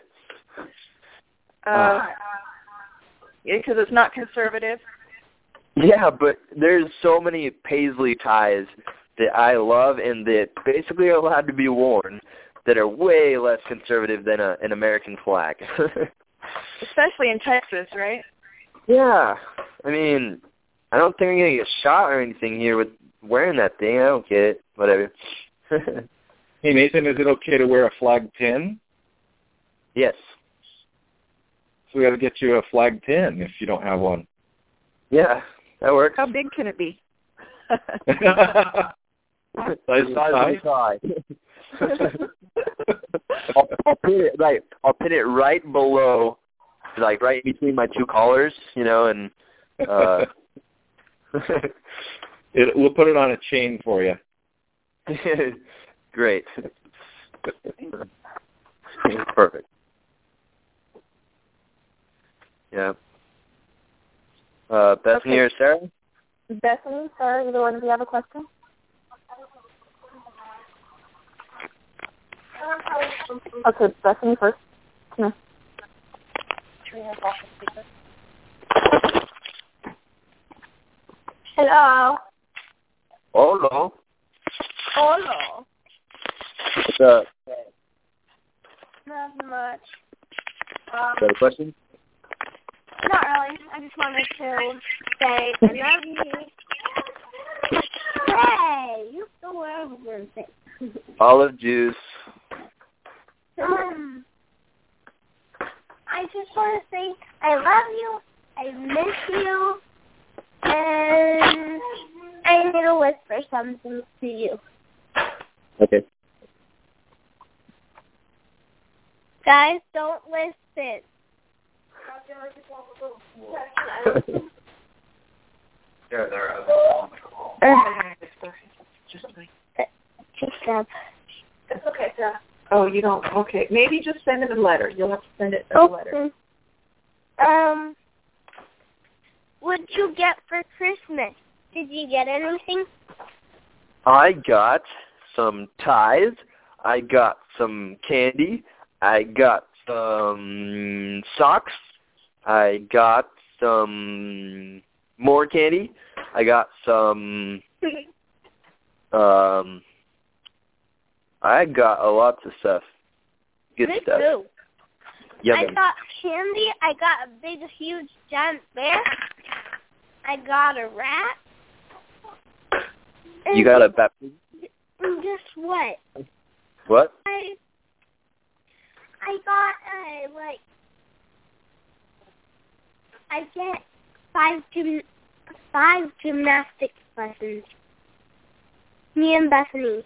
Uh, because it's not conservative. Yeah, but there's so many paisley ties that I love and that basically are allowed to be worn that are way less conservative than a, an American flag. Especially in Texas, right? Yeah. I mean, I don't think I'm gonna get shot or anything here with wearing that thing. I don't get it. Whatever. Hey Nathan, is it okay to wear a flag pin? Yes. So we got to get you a flag pin if you don't have one. Yeah, that works. How big can it be? Size of my thigh. I'll, I'll put it right. I'll put it right below, like right between my two collars, you know, and uh, it, we'll put it on a chain for you. Great. Perfect. Yeah. Uh, Bethany Okay. or Sarah? Bethany, Sarah, either one of you have a question? Okay, Bethany first. No. Hello. Hello. Hello. What's up? Not much. Um, Got a question? not really. I just wanted to say I love you. Hey, you know what I was going to say. Olive juice. Um, I just want to say I love you, I miss you, and I need to whisper something to you. Okay. Guys, don't listen. Just up. It's okay, Sarah. Oh, you don't? Okay. Maybe just send it a letter. You'll have to send it as a Okay. letter. Um, what'd you get for Christmas? Did you get anything? I got some ties. I got some candy. I got some socks. I got some more candy. I got some. Um, I got a lot of stuff. Good Me stuff. too. Yummy. I got candy. I got a big, huge, giant bear. I got a rat. You got a baptism? And guess what? What? I I got uh, like I get five gym five gymnastics lessons. Me and Bethany.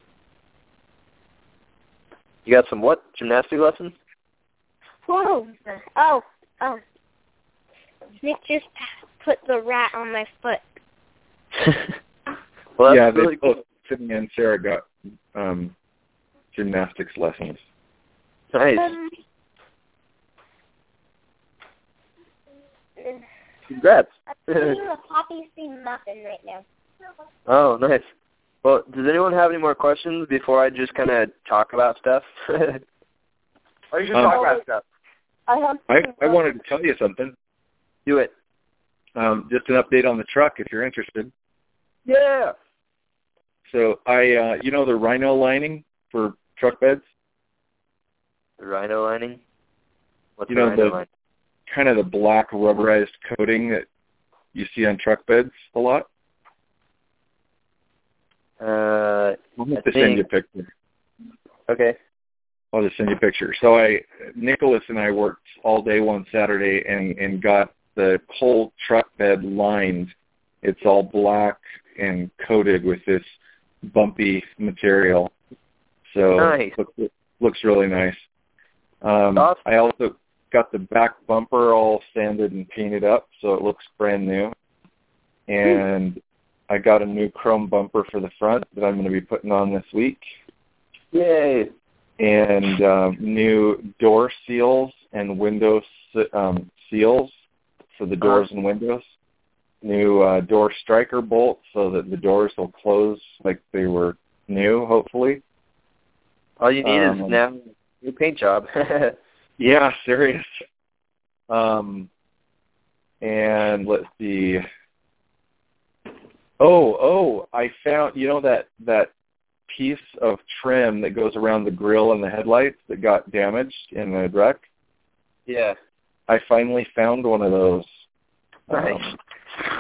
You got some what? Gymnastic lessons? Whoa! Oh, oh. Nick just put the rat on my foot. Well, that's yeah, really they cool. both, Sydney and Sarah got um, gymnastics lessons. Nice. Um, Congrats. I'm eating a poppy seed muffin right now. Oh, nice. Well, does anyone have any more questions before I just kind of talk about stuff? Or you just Um, talk about stuff. I have. I, I wanted to tell you something. Do it. Um, just an update on the truck if you're interested. Yeah. So I, uh, you know the rhino lining for truck beds? The rhino lining? What's You the know, rhino the lining? kind of the black rubberized coating that you see on truck beds a lot? Uh, I'll have I to send think- you a picture. Okay. I'll just send you a picture. So I, Nicholas and I worked all day one Saturday and, and got the whole truck bed lined. It's all black and coated with this bumpy material. So Nice. it looks, looks really nice. Um, Awesome. I also got the back bumper all sanded and painted up, so it looks brand new. And I got a new chrome bumper for the front that I'm going to be putting on this week. Yay. And um, new door seals and window um, seals for the doors and windows. New uh, door striker bolts so that the doors will close like they were new, hopefully. All you need Um, is now a new paint job. Yeah, serious. Um, and let's see. Oh, oh, I found, you know that, that piece of trim that goes around the grill and the headlights that got damaged in the wreck? Yeah. I finally found one of those. Nice. Um,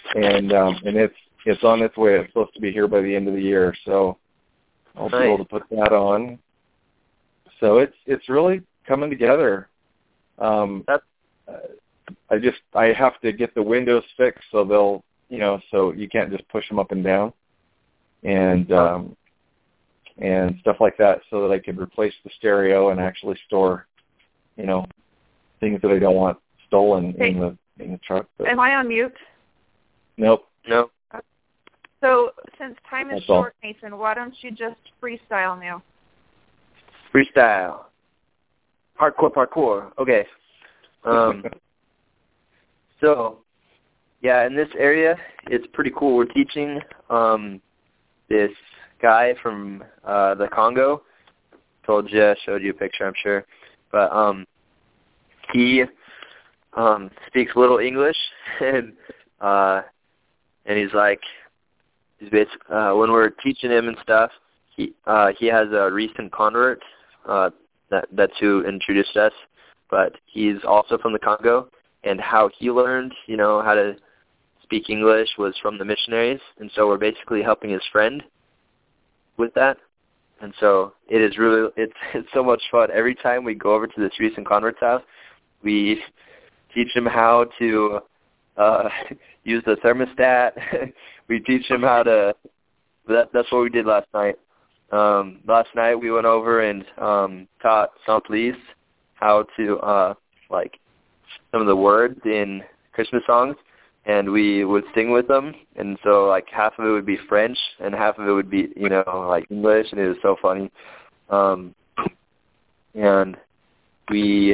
and um, and it's it's on its way. It's supposed to be here by the end of the year, so I'll Nice. be able to put that on. So it's it's really coming together. Um, That's I just I have to get the windows fixed so they'll you know so you can't just push them up and down, and um, and stuff like that, so that I could replace the stereo and actually store you know things that I don't want stolen Hey. in the in the truck. But Am I on mute? nope. no. So since time is That's all. short, Nathan, why don't you just freestyle now? Freestyle. Hardcore parkour. Okay. Um, so, yeah, in this area, it's pretty cool. We're teaching um, this guy from uh, the Congo. Told you, showed you a picture, I'm sure. But um, he um, speaks little English, and uh, and he's like, he's basically, uh, when we're teaching him and stuff, he uh, he has a recent convert. Uh, that that's who introduced us. But he's also from the Congo, and how he learned, you know, how to speak English was from the missionaries, and so we're basically helping his friend with that. And so it is really, it's it's so much fun. Every time we go over to this recent convert's house, we teach him how to uh, use the thermostat. We teach him how to, that, that's what we did last night. Um, last night we went over and um, taught Saint-Lys how to, uh, like, some of the words in Christmas songs, and we would sing with them, and so, like, half of it would be French, and half of it would be, you know, like, English, and it was so funny. Um, and we,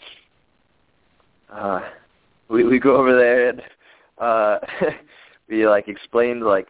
uh, we, we go over there, and uh, we, like, explained, like,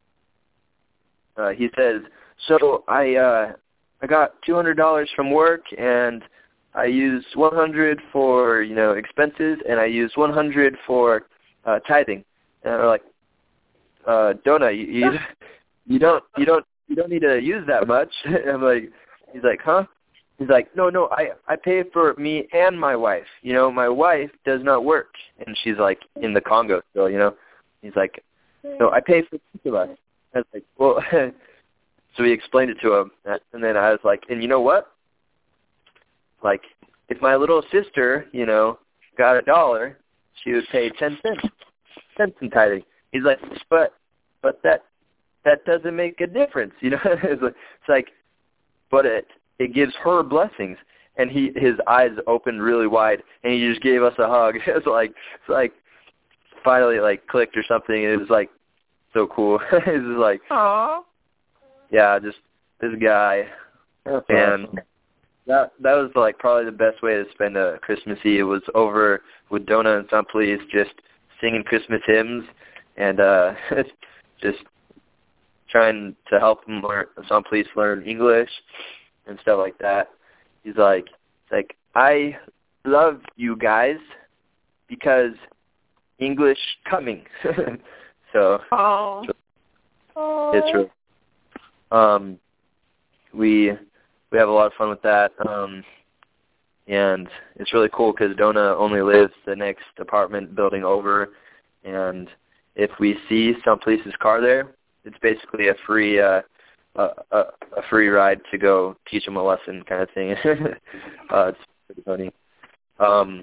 uh, he says, so I, uh, I got two hundred dollars from work, and I used one hundred for, you know, expenses, and I used one hundred for uh, tithing. And we're like, uh, Dona, you, you you don't you don't you don't need to use that much. And I'm like, he's like, huh? He's like, no, no, I I pay for me and my wife. You know, my wife does not work, and she's like in the Congo still. You know, he's like, no, I pay for each of us. I was like, well, so we explained it to him, and then I was like, and you know what? Like, if my little sister, you know, got a dollar, she would pay ten cents, cents in tithing. He's like, but, but that, that doesn't make a difference, you know. It's like, it's like, but it, it gives her blessings. And he, his eyes opened really wide, and he just gave us a hug. It's like, it's like, finally, like, clicked or something. It was like so cool. It was like, Aww. Yeah, just this guy, That's and. awesome. That that was like probably the best way to spend a Christmas Eve. Was over with Dona and Saint-Lys, just singing Christmas hymns and uh, just trying to help him learn Saint-Lys learn English and stuff like that. He's like, it's like I love you guys because English coming. So Oh. it's true. Um, we. We have a lot of fun with that, um, and it's really cool because Dona only lives the next apartment building over, and if we see Saint-Lys' car there, it's basically a free uh, a, a, a free ride to go teach him a lesson kind of thing. uh, it's pretty funny. Um,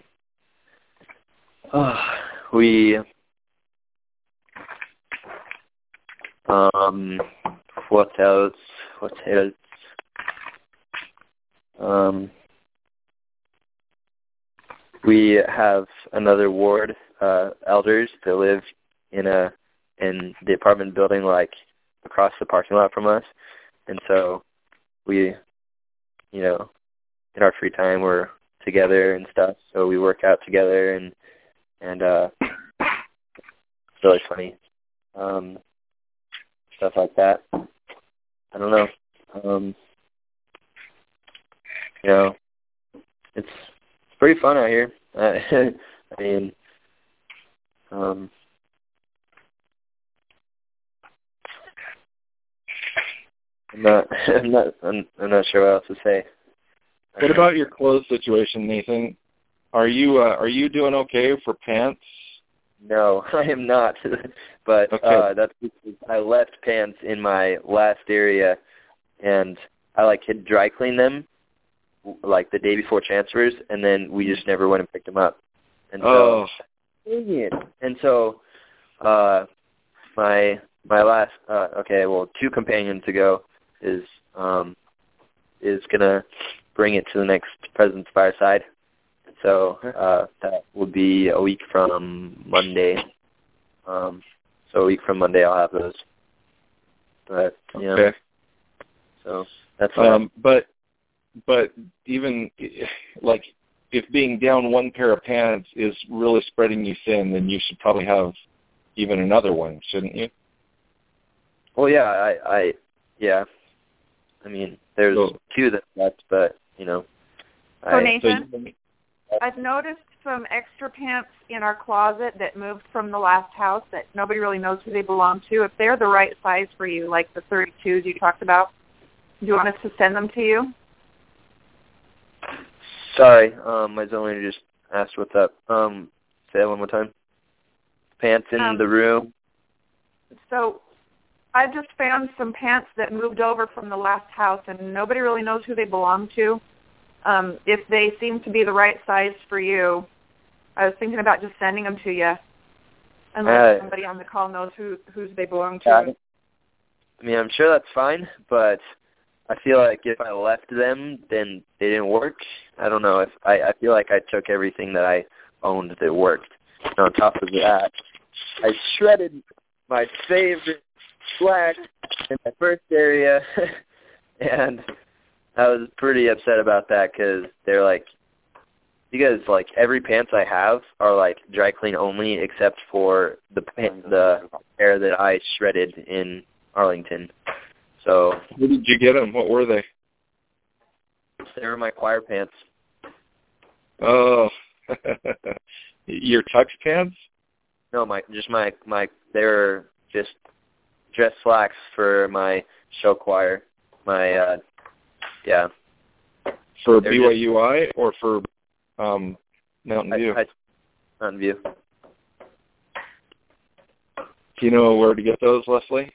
uh, we um, what else? What else? Um, we have another ward, uh, elders that live in a in the apartment building, like across the parking lot from us, and so we, you know, in our free time we're together and stuff. So we work out together, and and uh, it's really funny, um, stuff like that. I don't know. Um, You know, it's it's pretty fun out here. Uh, I mean, um, I'm not, I'm not, I'm, I'm not sure what else to say. What about your clothes situation, Nathan? Are you uh, are you doing okay for pants, No, I am not. But okay. uh, that's because I left pants in my last area, and I like had dry cleaned them like the day before transfers, and then we just never went and picked them up. And so, oh. and so, uh, my my last uh, okay, well, two companions ago is um is gonna bring it to the next President's Fireside. So uh, that will be a week from Monday. Um, so a week from Monday, I'll have those. But you know, okay. So that's um, but but even like if being down one pair of pants is really spreading you thin, then you should probably have even another one, shouldn't you? Well, yeah, I, I yeah. I mean, there's so, two that left, but you know. So I, Nathan, so you, I've noticed some extra pants in our closet that moved from the last house that nobody really knows who they belong to. If they're the right size for you, like the thirty-twos you talked about, do you want us to send them to you? Sorry, um, my zone just asked what's up. Um, say that one more time. Pants in um, the room. So I've just found some pants that moved over from the last house, and nobody really knows who they belong to. Um, if they seem to be the right size for you, I was thinking about just sending them to you, unless uh, somebody on the call knows who whose they belong to. Uh, I mean, I'm sure that's fine, but I feel like if I left them, then they didn't work. I don't know. If I, I feel like I took everything that I owned that worked. And on top of that, I shredded my favorite slack in my first area, and I was pretty upset about that because they're like, because like every pants I have are like dry clean only, except for the the pair that I shredded in Arlington. So where did you get them? What were they? They were my choir pants. Oh, your tux pants? No, my just my my. They were just dress slacks for my show choir. My uh, yeah. For They're B Y U I just, or for um, Mountain View? I, I, Mountain View. Do you know where to get those, Leslie?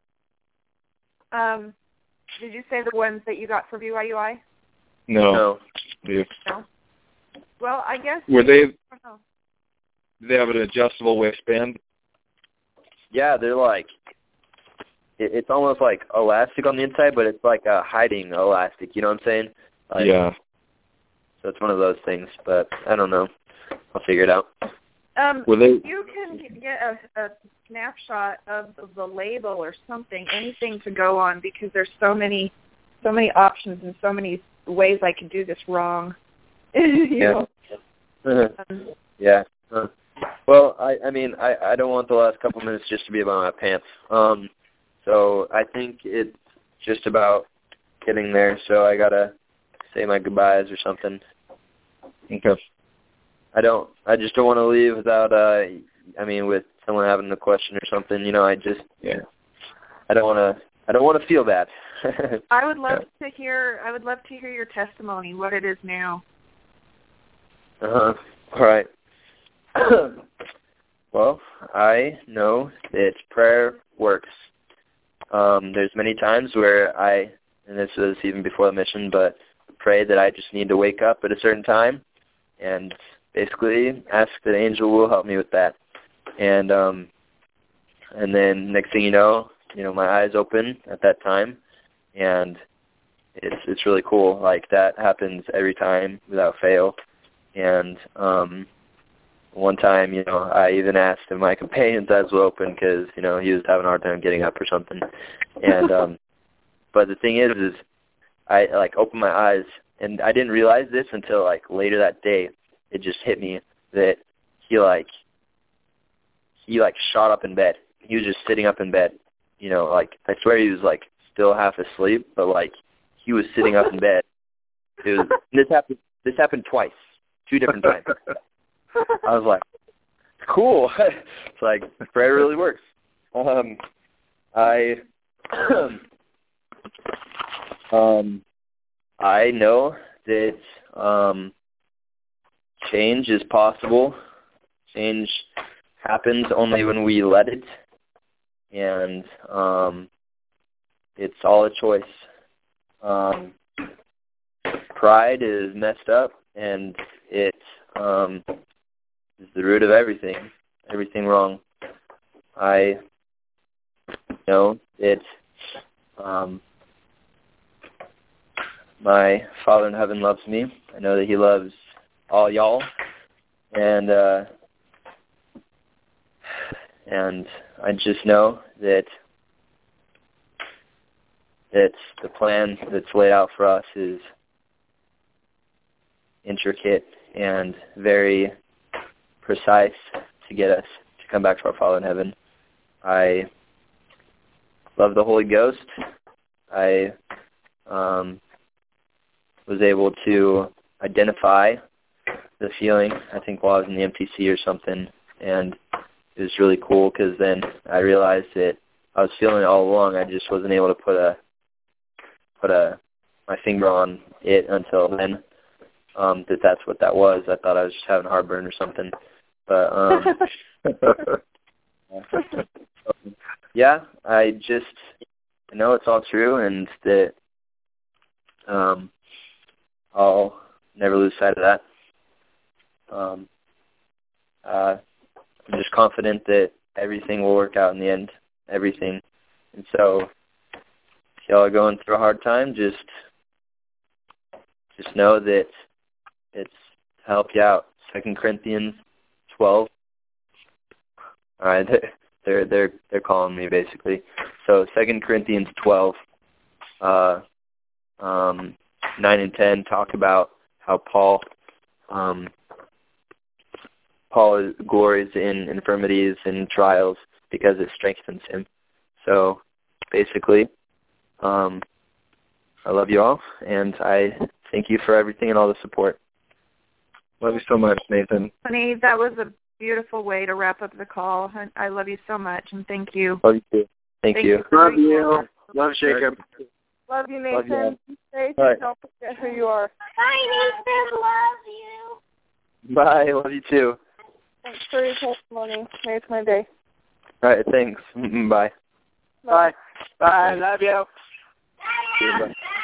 Um, did you say the ones that you got for B Y U I? No. No. Yeah. No. Well, I guess. Were they? I don't know. Do they have an adjustable waistband? Yeah, they're like. It, it's almost like elastic on the inside, but it's like a hiding elastic. You know what I'm saying? Like, yeah. So it's one of those things, but I don't know. I'll figure it out. Um, Were they? You can get a, a snapshot of the, the label or something, anything to go on, because there's so many, so many options and so many ways I could do this wrong. you yeah. know? um, yeah. Uh, well, I, I mean, I, I don't want the last couple minutes just to be about my pants. Um, so I think it's just about getting there. So I gotta say my goodbyes or something. Okay. I don't. I just don't want to leave without. Uh, I mean, with someone having a question or something. You know, I just. Yeah. I don't want to. I don't want to feel bad. I would love yeah. to hear. I would love to hear your testimony. What it is now. Uh huh. All right. Well, I know that prayer works. Um, there's many times where I, and this was even before the mission, but pray that I just need to wake up at a certain time, and basically ask that angel will help me with that. And um, and then next thing you know, you know, my eyes open at that time, and it's it's really cool. Like that happens every time without fail. And um, one time, you know, I even asked if my companion's eyes were open because, you know, he was having a hard time getting up or something. And um, but the thing is, is I like opened my eyes, and I didn't realize this until like later that day. It just hit me that he like he like shot up in bed. He was just sitting up in bed. You know, like I swear he was like still half asleep, but like he was sitting up in bed. It was this happened. This happened twice, two different times. I was like, cool. It's like prayer really works. Um, I um, I know that um, change is possible. Change happens only when we let it, and um, it's all a choice. Um, pride is messed up, and it um, is the root of everything, everything wrong. I know it. Um, my Father in heaven loves me. I know that he loves all y'all, and uh, and I just know that that the plan that's laid out for us is intricate and very precise to get us to come back to our Father in heaven. I love the Holy Ghost. I um, was able to identify the feeling, I think, while I was in the M T C or something, and it was really cool because then I realized that I was feeling it all along. I just wasn't able to put a put a my finger on it until then. Um, that that's what that was. I thought I was just having heartburn or something, but um, yeah, I just I know it's all true, and that um, I'll never lose sight of that. Um, uh, I'm just confident that everything will work out in the end, everything. And so, if y'all are going through a hard time, just just know that it's to help you out. Second Corinthians twelve. All right, they're they're they're calling me basically. So Second Corinthians twelve, uh, um, nine and ten talk about how Paul um, Paul glories in infirmities and trials because it strengthens him. So basically, um, I love you all, and I thank you for everything and all the support. Love you so much, Nathan. Honey, that was a beautiful way to wrap up the call. I love you so much, and thank you. Love you too. Thank, thank you. you love you. Love Jacob. Love you, Nathan. Love you. Stay right. Don't forget who you are. Bye, Nathan. Love you. Bye. Love you too. Thanks for your testimony. Made my day. All right. Thanks. Bye. Bye. Bye. Love you. Bye. Bye.